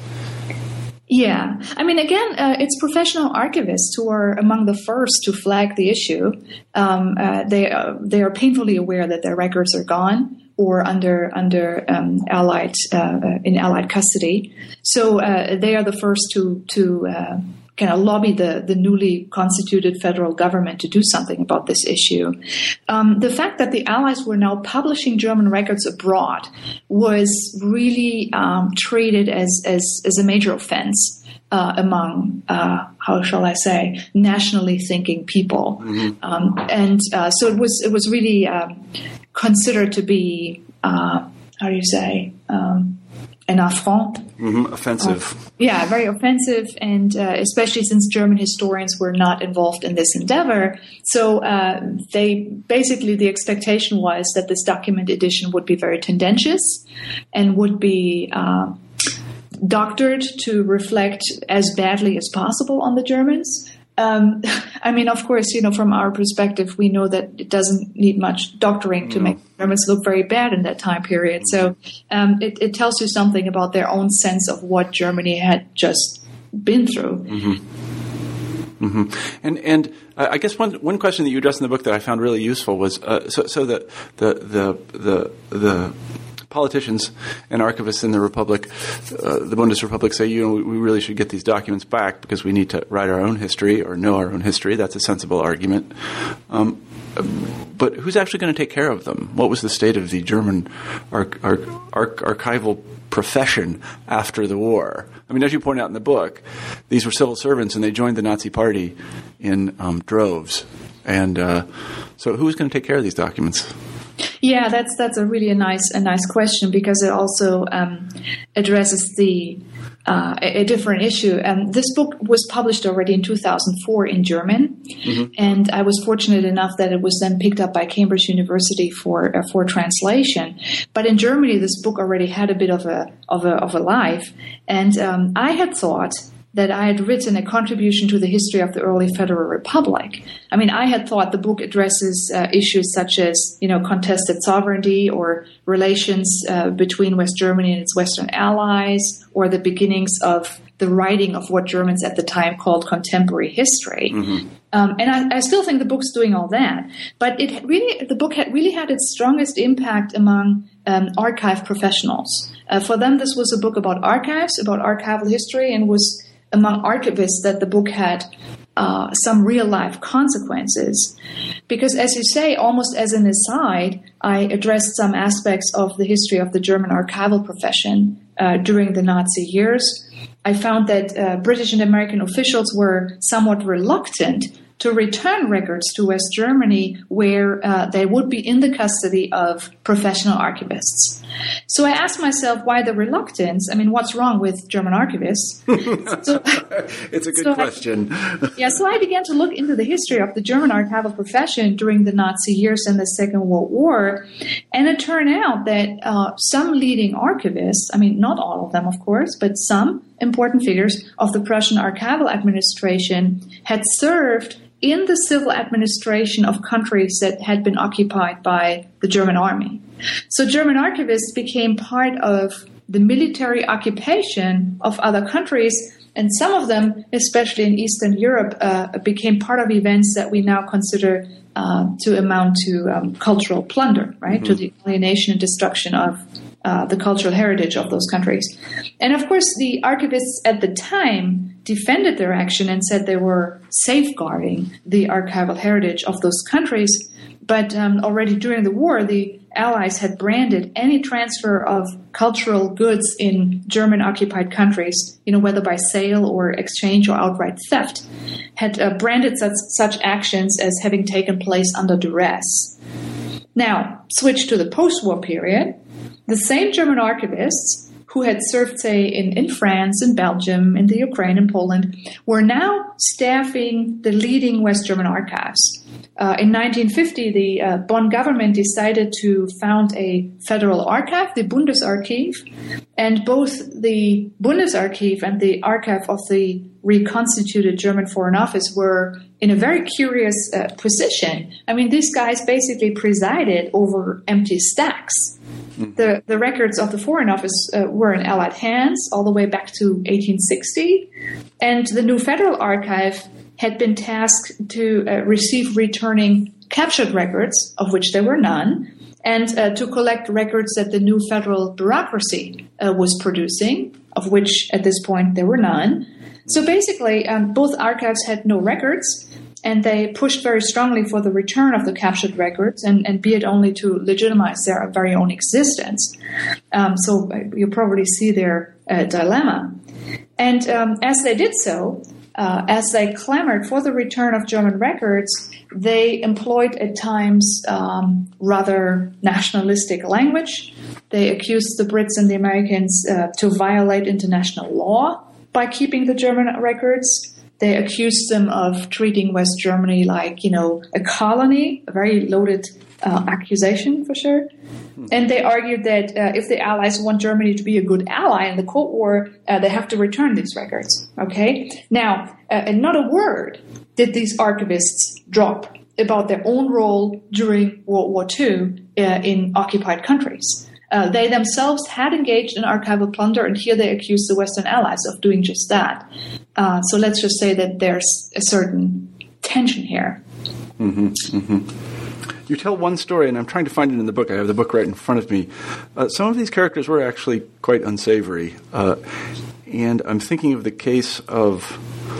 Yeah. I mean, again, uh, it's professional archivists who are among the first to flag the issue. Um, uh, they uh, they are painfully aware that their records are gone or under under um, Allied uh, in Allied custody. So uh, they are the first to to uh, kind of lobby the, the newly constituted federal government to do something about this issue. Um, the fact that the Allies were now publishing German records abroad was really um, treated as, as, as a major offense uh, among, uh, how shall I say, nationally thinking people. Mm-hmm. Um, and uh, so it was, it was really um, considered to be, uh, how do you say, um, an affront. Mm-hmm. Offensive. Uh, yeah, very offensive, and uh, especially since German historians were not involved in this endeavor. So uh, they basically, the expectation was that this document edition would be very tendentious and would be uh, doctored to reflect as badly as possible on the Germans. Um, I mean, of course, you know, from our perspective, we know that it doesn't need much doctoring to make Germans look very bad in that time period. So um, it, it tells you something about their own sense of what Germany had just been through. Mm-hmm. Mm-hmm. And and I guess one one question that you addressed in the book that I found really useful was uh, so so the the the the the politicians and archivists in the Republic, uh, the Bundesrepublik, say, you know, we really should get these documents back because we need to write our own history or know our own history. That's a sensible argument. Um, but who's actually going to take care of them? What was the state of the German arch- arch- arch- archival profession after the war? I mean, as you point out in the book, these were civil servants and they joined the Nazi Party in um, droves. And uh, so who's going to take care of these documents? Yeah, that's that's a really a nice a nice question because it also um, addresses the uh, a, a different issue. Um, this book was published already in two thousand four in German, mm-hmm. and I was fortunate enough that it was then picked up by Cambridge University for uh, for translation. But in Germany, this book already had a bit of a of a of a life, and um, I had thought that I had written a contribution to the history of the early Federal Republic. I mean, I had thought the book addresses uh, issues such as, you know, contested sovereignty or relations uh, between West Germany and its Western allies, or the beginnings of the writing of what Germans at the time called contemporary history. Mm-hmm. Um, and I, I still think the book's doing all that. But it really, the book had really had its strongest impact among um, archive professionals. Uh, for them, this was a book about archives, about archival history, and was among archivists that the book had uh, some real-life consequences. Because, as you say, almost as an aside, I addressed some aspects of the history of the German archival profession uh, during the Nazi years. I found that uh, British and American officials were somewhat reluctant to return records to West Germany where uh, they would be in the custody of professional archivists. So I asked myself, why the reluctance? I mean, what's wrong with German archivists? so, it's a good so question. I, yeah, so I began to look into the history of the German archival profession during the Nazi years and the Second World War, and it turned out that uh, some leading archivists, I mean, not all of them, of course, but some important figures of the Prussian archival administration had served in the civil administration of countries that had been occupied by the German army. So German archivists became part of the military occupation of other countries, and some of them, especially in Eastern Europe, uh, became part of events that we now consider uh, to amount to um, cultural plunder, right? Mm-hmm. To the alienation and destruction of uh, the cultural heritage of those countries. And of course, the archivists at the time defended their action and said they were safeguarding the archival heritage of those countries. But um, already during the war, the Allies had branded any transfer of cultural goods in German-occupied countries, you know, whether by sale or exchange or outright theft, had uh, branded such, such actions as having taken place under duress. Now, switch to the post-war period. The same German archivists who had served, say, in, in France, in Belgium, in the Ukraine, in Poland, were now staffing the leading West German archives. Uh, in nineteen fifty, the uh, Bonn government decided to found a federal archive, the Bundesarchiv, and both the Bundesarchiv and the archive of the reconstituted German Foreign Office were in a very curious uh, position. I mean, these guys basically presided over empty stacks. The, the records of the Foreign Office uh, were in Allied hands all the way back to eighteen sixty, and the new Federal Archive had been tasked to uh, receive returning captured records, of which there were none, and uh, to collect records that the new federal bureaucracy uh, was producing, of which at this point there were none. So basically, um, both archives had no records, and they pushed very strongly for the return of the captured records, and, and be it only to legitimize their very own existence. Um, so you probably see their uh, dilemma. And um, as they did so, uh, as they clamored for the return of German records, they employed at times um, rather nationalistic language. They accused the Brits and the Americans uh, to violate international law by keeping the German records. They accused them of treating West Germany like, you know, a colony, a very loaded uh, accusation for sure. And they argued that uh, if the Allies want Germany to be a good ally in the Cold War, uh, they have to return these records. Okay. Now, uh, and not a word did these archivists drop about their own role during World War Two uh, in occupied countries. Uh, they themselves had engaged in archival plunder, and here they accused the Western Allies of doing just that. Uh, so let's just say that there's a certain tension here. Mm-hmm, mm-hmm. You tell one story, and I'm trying to find it in the book. I have the book right in front of me. Uh, some of these characters were actually quite unsavory. Uh, and I'm thinking of the case of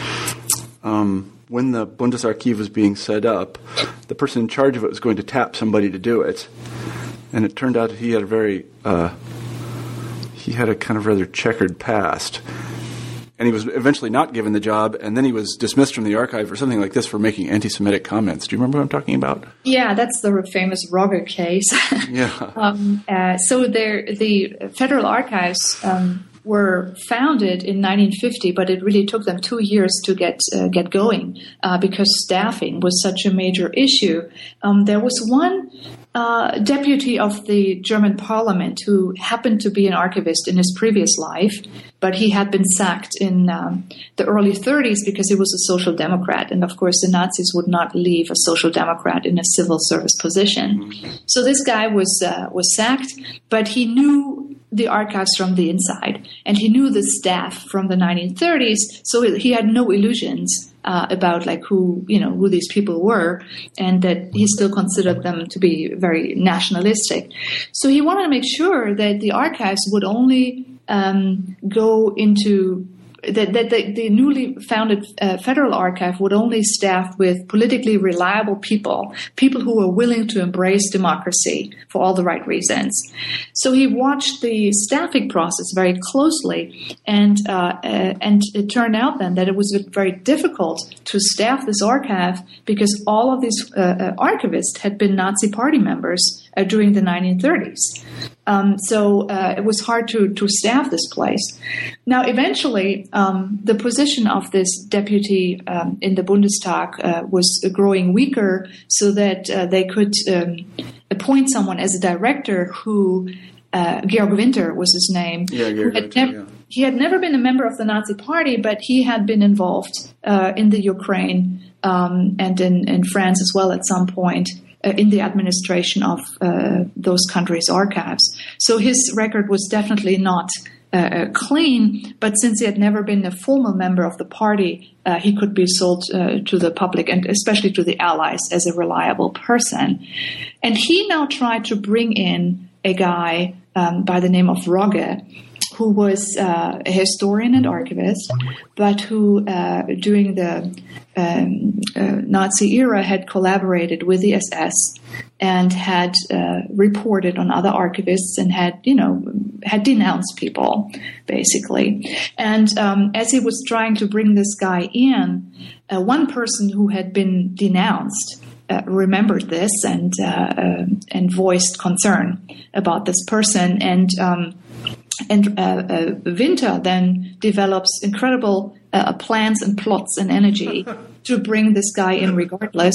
um, when the Bundesarchiv was being set up, the person in charge of it was going to tap somebody to do it. And it turned out that he had a very, uh, he had a kind of rather checkered past. And he was eventually not given the job, and then he was dismissed from the archive or something like this for making anti-Semitic comments. Do you remember what I'm talking about? Yeah, that's the famous Rogge case. Yeah. um, uh, so there, the Federal Archives um, were founded in nineteen fifty, but it really took them two years to get uh, get going uh, because staffing was such a major issue. Um, there was one uh, deputy of the German parliament who happened to be an archivist in his previous life, but he had been sacked in um, the early thirties because he was a social democrat. And of course, the Nazis would not leave a social democrat in a civil service position. Mm-hmm. So this guy was uh, was sacked, but he knew the archives from the inside, and he knew the staff from the nineteen thirties, so he had no illusions uh, about like who you know who these people were, and that he still considered them to be very nationalistic. So he wanted to make sure that the archives would only um, go into that, that the, the newly founded uh, Federal Archive would only staff with politically reliable people, people who were willing to embrace democracy for all the right reasons. So he watched the staffing process very closely, and uh, uh, and it turned out then that it was very difficult to staff this archive because all of these uh, uh, archivists had been Nazi Party members uh, during the nineteen thirties. Um, so uh, it was hard to, to staff this place. Now, eventually, um, the position of this deputy um, in the Bundestag uh, was growing weaker, so that uh, they could um, appoint someone as a director who, uh, Georg Winter was his name. Yeah, Georg had Winter, nev- yeah. He had never been a member of the Nazi Party, but he had been involved uh, in the Ukraine um, and in, in France as well at some point. Uh, in the administration of uh, those countries' archives. So his record was definitely not uh, clean, but since he had never been a formal member of the party, uh, he could be sold uh, to the public and especially to the Allies as a reliable person. And he now tried to bring in a guy um, by the name of Rogge, who was uh, a historian and archivist, but who, uh, during the um, uh, Nazi era, had collaborated with the S S and had uh, reported on other archivists and had, you know, had denounced people, basically. And um, as he was trying to bring this guy in, uh, one person who had been denounced uh, remembered this and uh, uh, and voiced concern about this person. And um, And uh, uh, Winter then develops incredible uh, plans and plots and energy to bring this guy in regardless.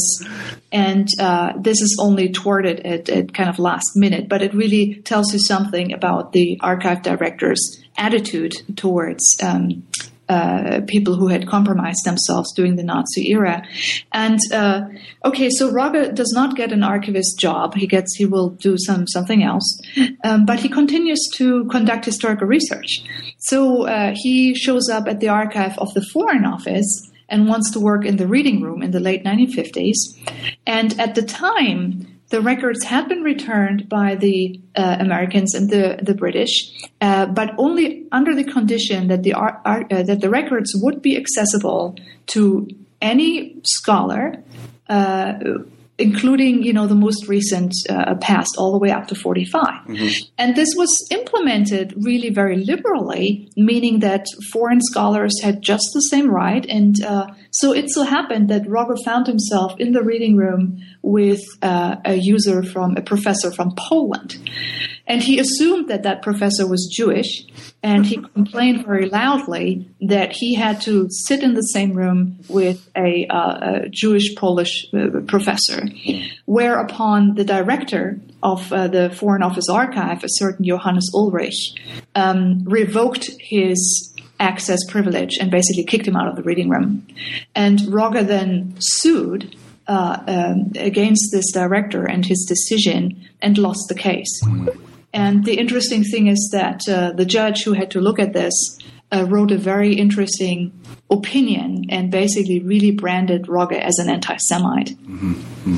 And uh, this is only thwarted at, at kind of last minute, but it really tells you something about the archive director's attitude towards um, uh, people who had compromised themselves during the Nazi era. And uh, okay, so Rogge does not get an archivist job. He gets, he will do some something else, um, but he continues to conduct historical research. So uh, he shows up at the archive of the Foreign Office and wants to work in the reading room in the late nineteen fifties. And at the time, the records had been returned by the uh, Americans and the, the British, uh, but only under the condition that the ar- ar- uh, that the records would be accessible to any scholar, uh, including, you know, the most recent uh, past, all the way up to forty-five. Mm-hmm. And this was implemented really very liberally, meaning that foreign scholars had just the same right. And uh, so it so happened that Rogge found himself in the reading room with uh, a user from, a professor from Poland. And he assumed that that professor was Jewish, and he complained very loudly that he had to sit in the same room with a, uh, a Jewish Polish uh, professor, whereupon the director of uh, the Foreign Office Archive, a certain Johannes Ulrich, um, revoked his access privilege and basically kicked him out of the reading room. And Rogge then sued uh, um, against this director and his decision and lost the case. And the interesting thing is that uh, the judge who had to look at this uh, wrote a very interesting opinion and basically really branded Rogge as an anti-Semite. Mm-hmm.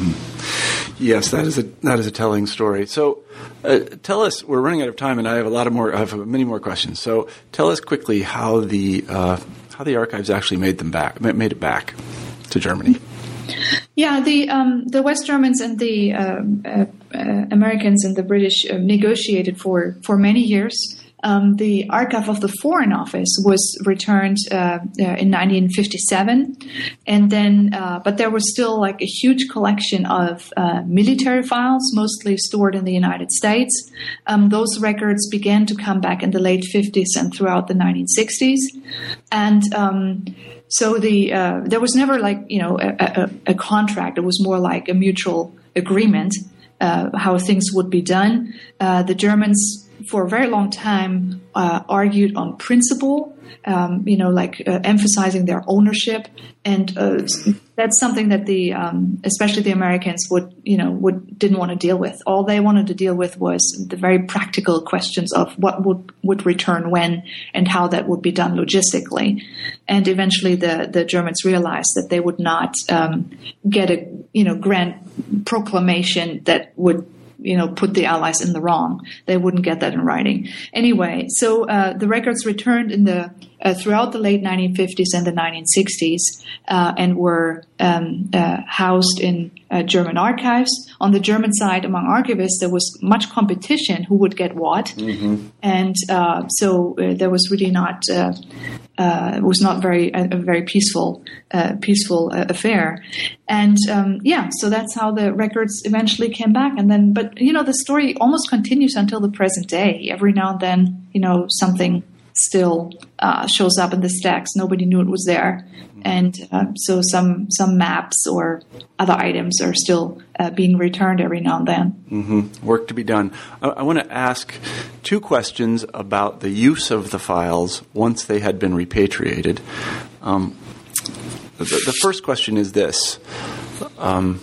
Mm-hmm. Yes, that is a that is a telling story. So, uh, tell us. We're running out of time, and I have a lot of more. I have many more questions. So, tell us quickly how the uh, how the archives actually made them back, made it back to Germany. Yeah, the um, the West Germans and the um, uh, uh, Americans and the British uh, negotiated for, for many years. Um, the archive of the Foreign Office was returned uh, uh, in nineteen fifty-seven, and then, uh, but there was still like a huge collection of uh, military files, mostly stored in the United States. Um, those records began to come back in the late fifties and throughout the nineteen sixties, and um, so the uh, there was never like you know a, a, a contract. It was more like a mutual agreement uh, how things would be done. Uh, the Germans, for a very long time, uh, argued on principle, um, you know, like uh, emphasizing their ownership, and uh, that's something that the, um, especially the Americans, would, you know, would didn't want to deal with. All they wanted to deal with was the very practical questions of what would would return when and how that would be done logistically. And eventually, the the Germans realized that they would not um, get a you know grand proclamation that would, you know, put the Allies in the wrong. They wouldn't get that in writing. Anyway, so uh, the records returned in the uh, throughout the late nineteen fifties and the nineteen sixties, uh, and were um, uh, housed in uh, German archives. On the German side, among archivists, there was much competition who would get what, mm-hmm. and uh, so uh, there was really not uh, uh, it was not very a, a very peaceful uh, peaceful uh, affair, and um, yeah, so that's how the records eventually came back, and then but you know the story almost continues until the present day. Every now and then, you know, something still uh, shows up in the stacks. Nobody knew it was there. And uh, so some some maps or other items are still uh, being returned every now and then. Mm-hmm. Work to be done. I, I want to ask two questions about the use of the files once they had been repatriated. Um, the, the first question is this. Um,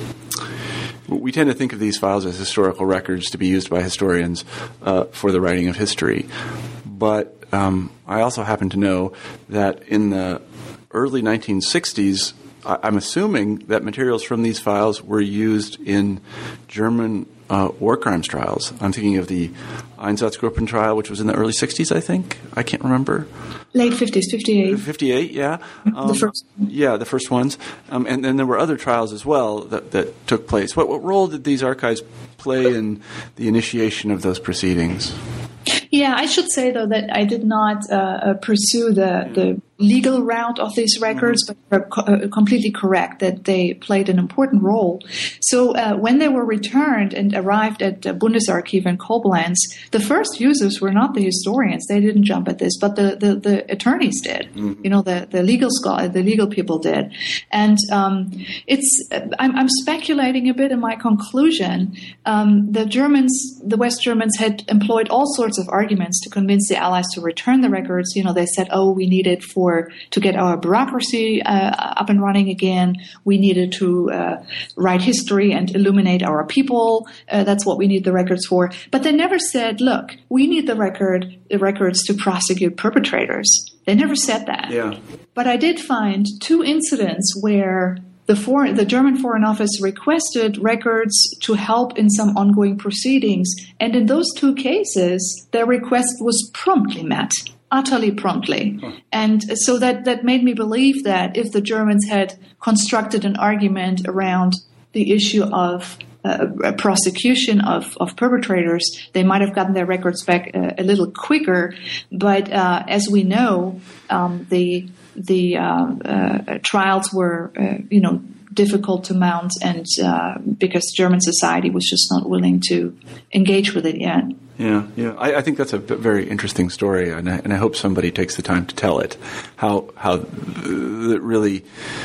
We tend to think of these files as historical records to be used by historians uh, for the writing of history. But um, I also happen to know that in the early nineteen sixties, I- I'm assuming that materials from these files were used in German uh, war crimes trials. I'm thinking of the Einsatzgruppen trial, which was in the early sixties, I think. I can't remember. Late fifties, fifty-eight. fifty-eight, yeah. Um, the first one. Yeah, the first ones. Um, and then there were other trials as well that, that took place. What, what role did these archives play in the initiation of those proceedings? Yeah, I should say, though, that I did not uh, uh, pursue the, the legal route of these records, mm-hmm. but are co- uh, completely correct that they played an important role. So uh, when they were returned and arrived at the Bundesarchiv in Koblenz, the first users were not the historians. They didn't jump at this, but the, the, the attorneys did. Mm-hmm. You know, the, the legal scholar, the legal people did. And um, it's I'm, I'm speculating a bit in my conclusion. Um, the Germans, the West Germans, had employed all sorts of arguments to convince the Allies to return the records. You know, they said, oh, we need it for to get our bureaucracy uh, up and running again. We needed to uh, write history and illuminate our people. Uh, that's what we need the records for. But they never said, look, we need the record, the records to prosecute perpetrators. They never said that. Yeah. But I did find two incidents where The, foreign, the German Foreign Office requested records to help in some ongoing proceedings, and in those two cases, their request was promptly met, utterly promptly. Huh. And so that, that made me believe that if the Germans had constructed an argument around the issue of uh, prosecution of, of perpetrators, they might have gotten their records back a, a little quicker. But uh, as we know, um, the The uh, uh, trials were, uh, you know, difficult to mount, and uh, because German society was just not willing to engage with it yet. Yeah, yeah. I, I think that's a very interesting story, and I, and I hope somebody takes the time to tell it. How how uh, really,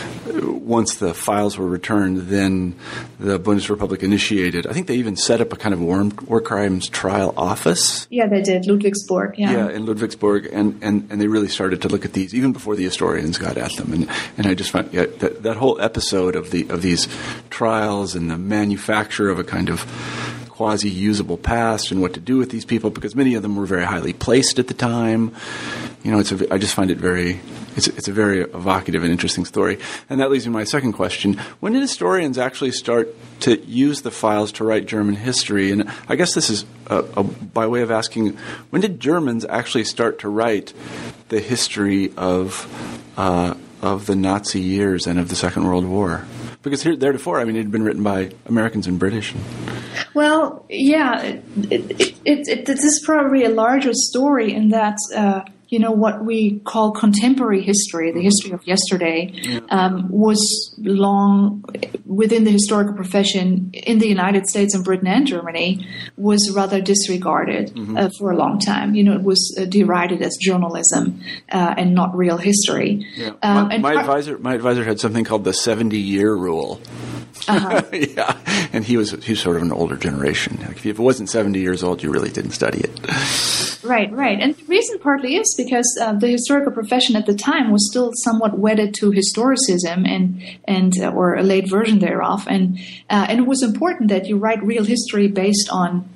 once the files were returned, then the Bundesrepublik initiated. I think they even set up a kind of war, war crimes trial office. Yeah, they did. Ludwigsburg. Yeah. Yeah, in Ludwigsburg, and, and, and they really started to look at these even before the historians got at them. And and I just found yeah, that that whole episode of the of these trials and the manufacture of a kind of quasi-usable past and what to do with these people, because many of them were very highly placed at the time. You know, it's a, I just find it very, it's, it's a very evocative and interesting story. And that leads me to my second question. When did historians actually start to use the files to write German history? And I guess this is a, a, by way of asking, when did Germans actually start to write the history of uh, of the Nazi years and of the Second World War? Because here, theretofore, I mean, it had been written by Americans and British. Well, yeah, it, it, it, it, this is probably a larger story in that, uh, you know, what we call contemporary history, the history of yesterday, yeah. um, was long within the historical profession in the United States and Britain and Germany was rather disregarded mm-hmm. uh, for a long time. You know, it was uh, derided as journalism uh, and not real history. Yeah. Um, my, my advisor, my advisor had something called the seventy-year rule. Uh-huh. Yeah, and he was he was sort of an older generation. Like if it wasn't seventy years old, you really didn't study it. Right, right. And the reason partly is because uh, the historical profession at the time was still somewhat wedded to historicism and and uh, or a late version thereof, and uh, and it was important that you write real history based on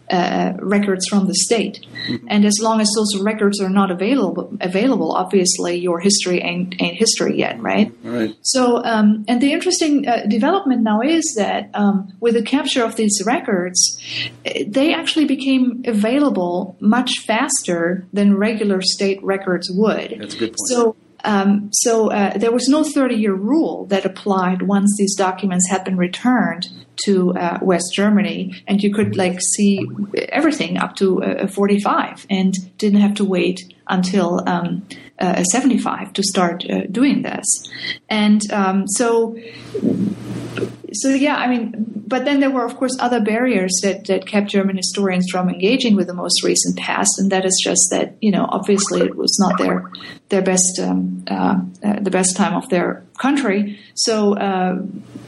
uh, records from the state. Mm-hmm. And as long as those records are not available, available, obviously your history ain't, ain't history yet, right? Right. So, um, and the interesting uh, development now is that um, with the capture of these records, they actually became available much faster than regular state records would. That's a good point. So, um, so uh, there was no thirty-year rule that applied once these documents had been returned to uh, West Germany, and you could like see everything up to uh, forty-five, and didn't have to wait until um, uh, seventy-five to start uh, doing this. And um, so, so yeah, I mean. But then there were, of course, other barriers that, that kept German historians from engaging with the most recent past, and that is just that, you know, obviously it was not their their best um, uh, uh, the best time of their country. So uh,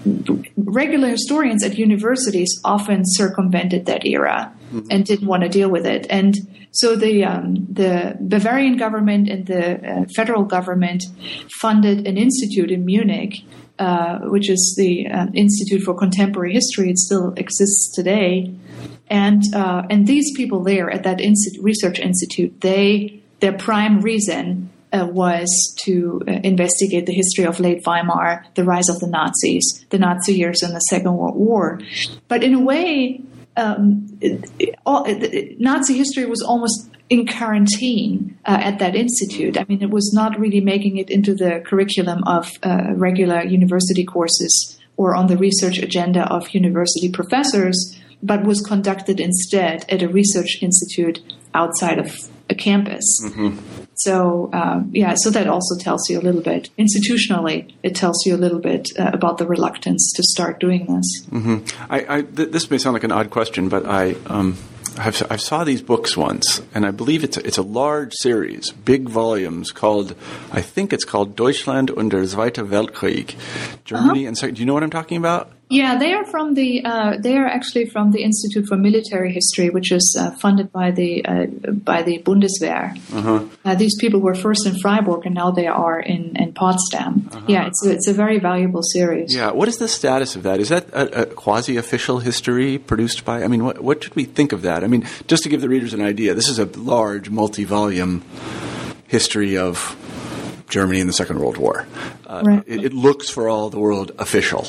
regular historians at universities often circumvented that era mm-hmm. and didn't want to deal with it. And so the um, the Bavarian government and the uh, federal government funded an institute in Munich. Uh, which is the uh, Institute for Contemporary History. It still exists today, and uh, and these people there at that institute, research institute, they their prime reason uh, was to uh, investigate the history of late Weimar, the rise of the Nazis, the Nazi years, and the Second World War. But in a way, um, it, it, all, it, Nazi history was almost in quarantine uh, at that institute. I mean, it was not really making it into the curriculum of uh, regular university courses or on the research agenda of university professors, but was conducted instead at a research institute outside of a campus. Mm-hmm. So, uh, yeah, so that also tells you a little bit, institutionally, it tells you a little bit uh, about the reluctance to start doing this. Mm-hmm. I, I, th- this may sound like an odd question, but I... Um I've, I saw these books once, and I believe it's a, it's a large series, big volumes called, I think it's called Deutschland und der Zweite Weltkrieg, Germany uh-huh. and so, do you know what I'm talking about? Yeah, they are from the. Uh, they are actually from the Institute for Military History, which is uh, funded by the uh, by the Bundeswehr. Uh-huh. Uh, these people were first in Freiburg, and now they are in, in Potsdam. Uh-huh. Yeah, it's a, it's a very valuable series. Yeah, what is the status of that? Is that a, a quasi-official history produced by? I mean, what what should we think of that? I mean, just to give the readers an idea, this is a large, multi-volume history of Germany in the Second World War. Uh, right. it, it looks for all the world official.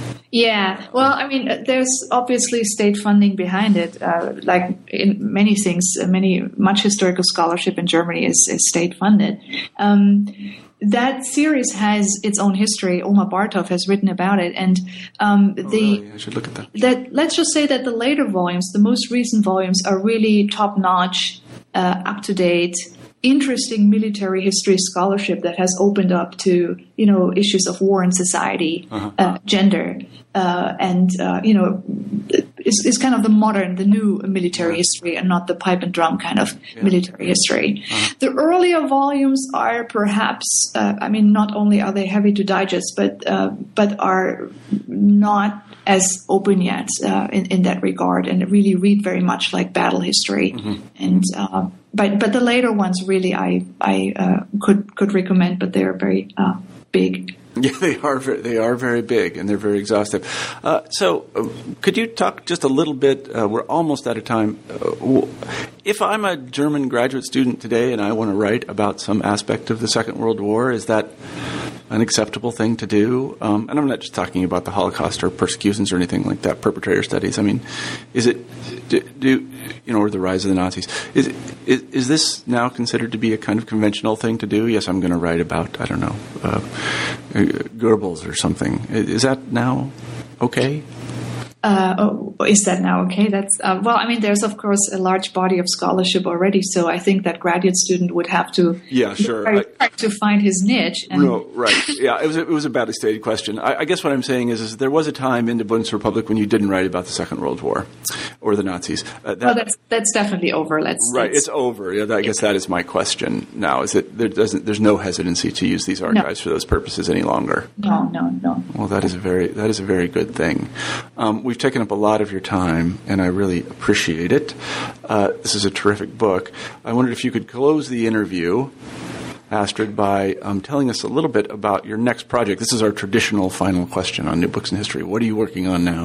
Yeah, well, I mean, there's obviously state funding behind it. Uh, like in many things, many much historical scholarship in Germany is, is state funded. Um, that series has its own history. Omar Bartov has written about it, and um, oh, the really? I should look at that. That let's just say that the later volumes, the most recent volumes, are really top notch, uh, up to date. Interesting military history scholarship that has opened up to, you know, issues of war and society, uh-huh. uh, gender, uh, and, uh, you know, is, is kind of the modern, the new military history and not the pipe and drum kind of yeah. military history. Uh-huh. The earlier volumes are perhaps, uh, I mean, not only are they heavy to digest, but, uh, but are not as open yet uh, in, in that regard, and really read very much like battle history. Mm-hmm. And uh, but but the later ones really I I uh, could could recommend, but they are very uh, big. Yeah, they are. Very, they are very big, and they're very exhaustive. Uh, so, uh, could you talk just a little bit? Uh, we're almost out of time. Uh, if I'm a German graduate student today and I want to write about some aspect of the Second World War, is that an acceptable thing to do? Um, and I'm not just talking about the Holocaust or persecutions or anything like that, perpetrator studies. I mean, is it, do, do you know, or the rise of the Nazis, is, is is this now considered to be a kind of conventional thing to do? Yes, I'm going to write about, I don't know, uh, Goebbels or something. Is that now okay? Uh, oh, is that now okay? That's uh, well. I mean, there's of course a large body of scholarship already, so I think that graduate student would have to yeah, sure, very hard to find his niche. And no, right? Yeah, it was a, it was a badly stated question. I, I guess what I'm saying is, is there was a time in the Bundesrepublik when you didn't write about the Second World War or the Nazis. Uh, that, well, that's that's definitely over. Let's right. Let's, it's over. Yeah, I guess that is my question now. Is that there doesn't there's no hesitancy to use these archives no. for those purposes any longer? No, no, no. Well, that is a very that is a very good thing. Um, we've taken up a lot of your time, and I really appreciate it. Uh, this is a terrific book. I wondered if you could close the interview, Astrid, by um, telling us a little bit about your next project. This is our traditional final question on New Books in History. What are you working on now?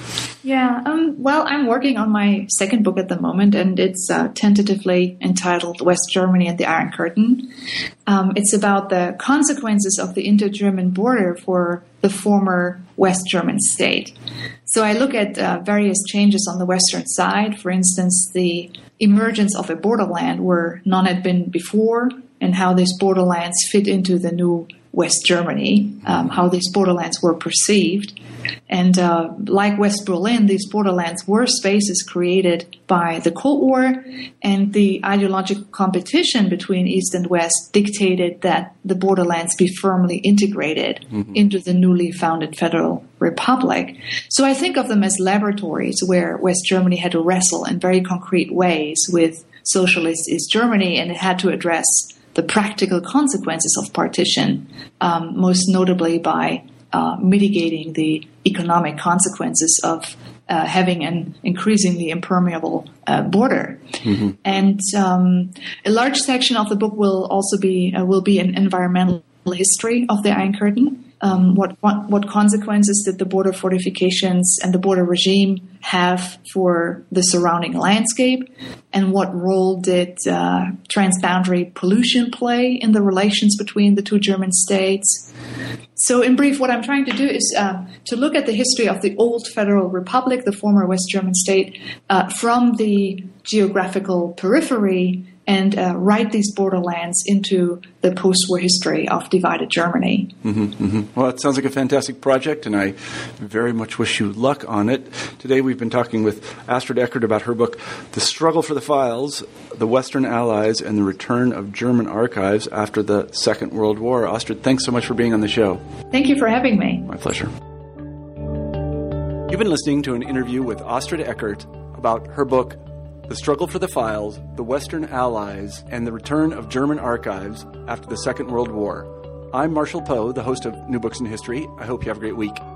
Yeah, um, well, I'm working on my second book at the moment, and it's uh, tentatively entitled West Germany and the Iron Curtain. Um, it's about the consequences of the inter-German border for the former West German state. So I look at uh, various changes on the western side, for instance, the emergence of a borderland where none had been before, and how these borderlands fit into the new West Germany, um, how these borderlands were perceived. And uh, like West Berlin, these borderlands were spaces created by the Cold War, and the ideological competition between East and West dictated that the borderlands be firmly integrated mm-hmm. into the newly founded Federal Republic. So I think of them as laboratories where West Germany had to wrestle in very concrete ways with socialist East Germany, and it had to address the practical consequences of partition, um, most notably by uh, mitigating the economic consequences of uh, having an increasingly impermeable uh, border. Mm-hmm. And um, a large section of the book will also be uh, will be an environmental history of the Iron Curtain. Um, what, what what consequences did the border fortifications and the border regime have for the surrounding landscape, and what role did uh, transboundary pollution play in the relations between the two German states? So in brief, what I'm trying to do is uh, to look at the history of the old Federal Republic, the former West German state, uh, from the geographical periphery, and uh, write these borderlands into the post-war history of divided Germany. Mm-hmm, mm-hmm. Well, it sounds like a fantastic project, and I very much wish you luck on it. Today we've been talking with Astrid Eckert about her book, The Struggle for the Files, The Western Allies and the Return of German Archives After the Second World War. Astrid, thanks so much for being on the show. Thank you for having me. My pleasure. You've been listening to an interview with Astrid Eckert about her book, The Struggle for the Files, The Western Allies, and the Return of German Archives After the Second World War. I'm Marshall Poe, the host of New Books in History. I hope you have a great week.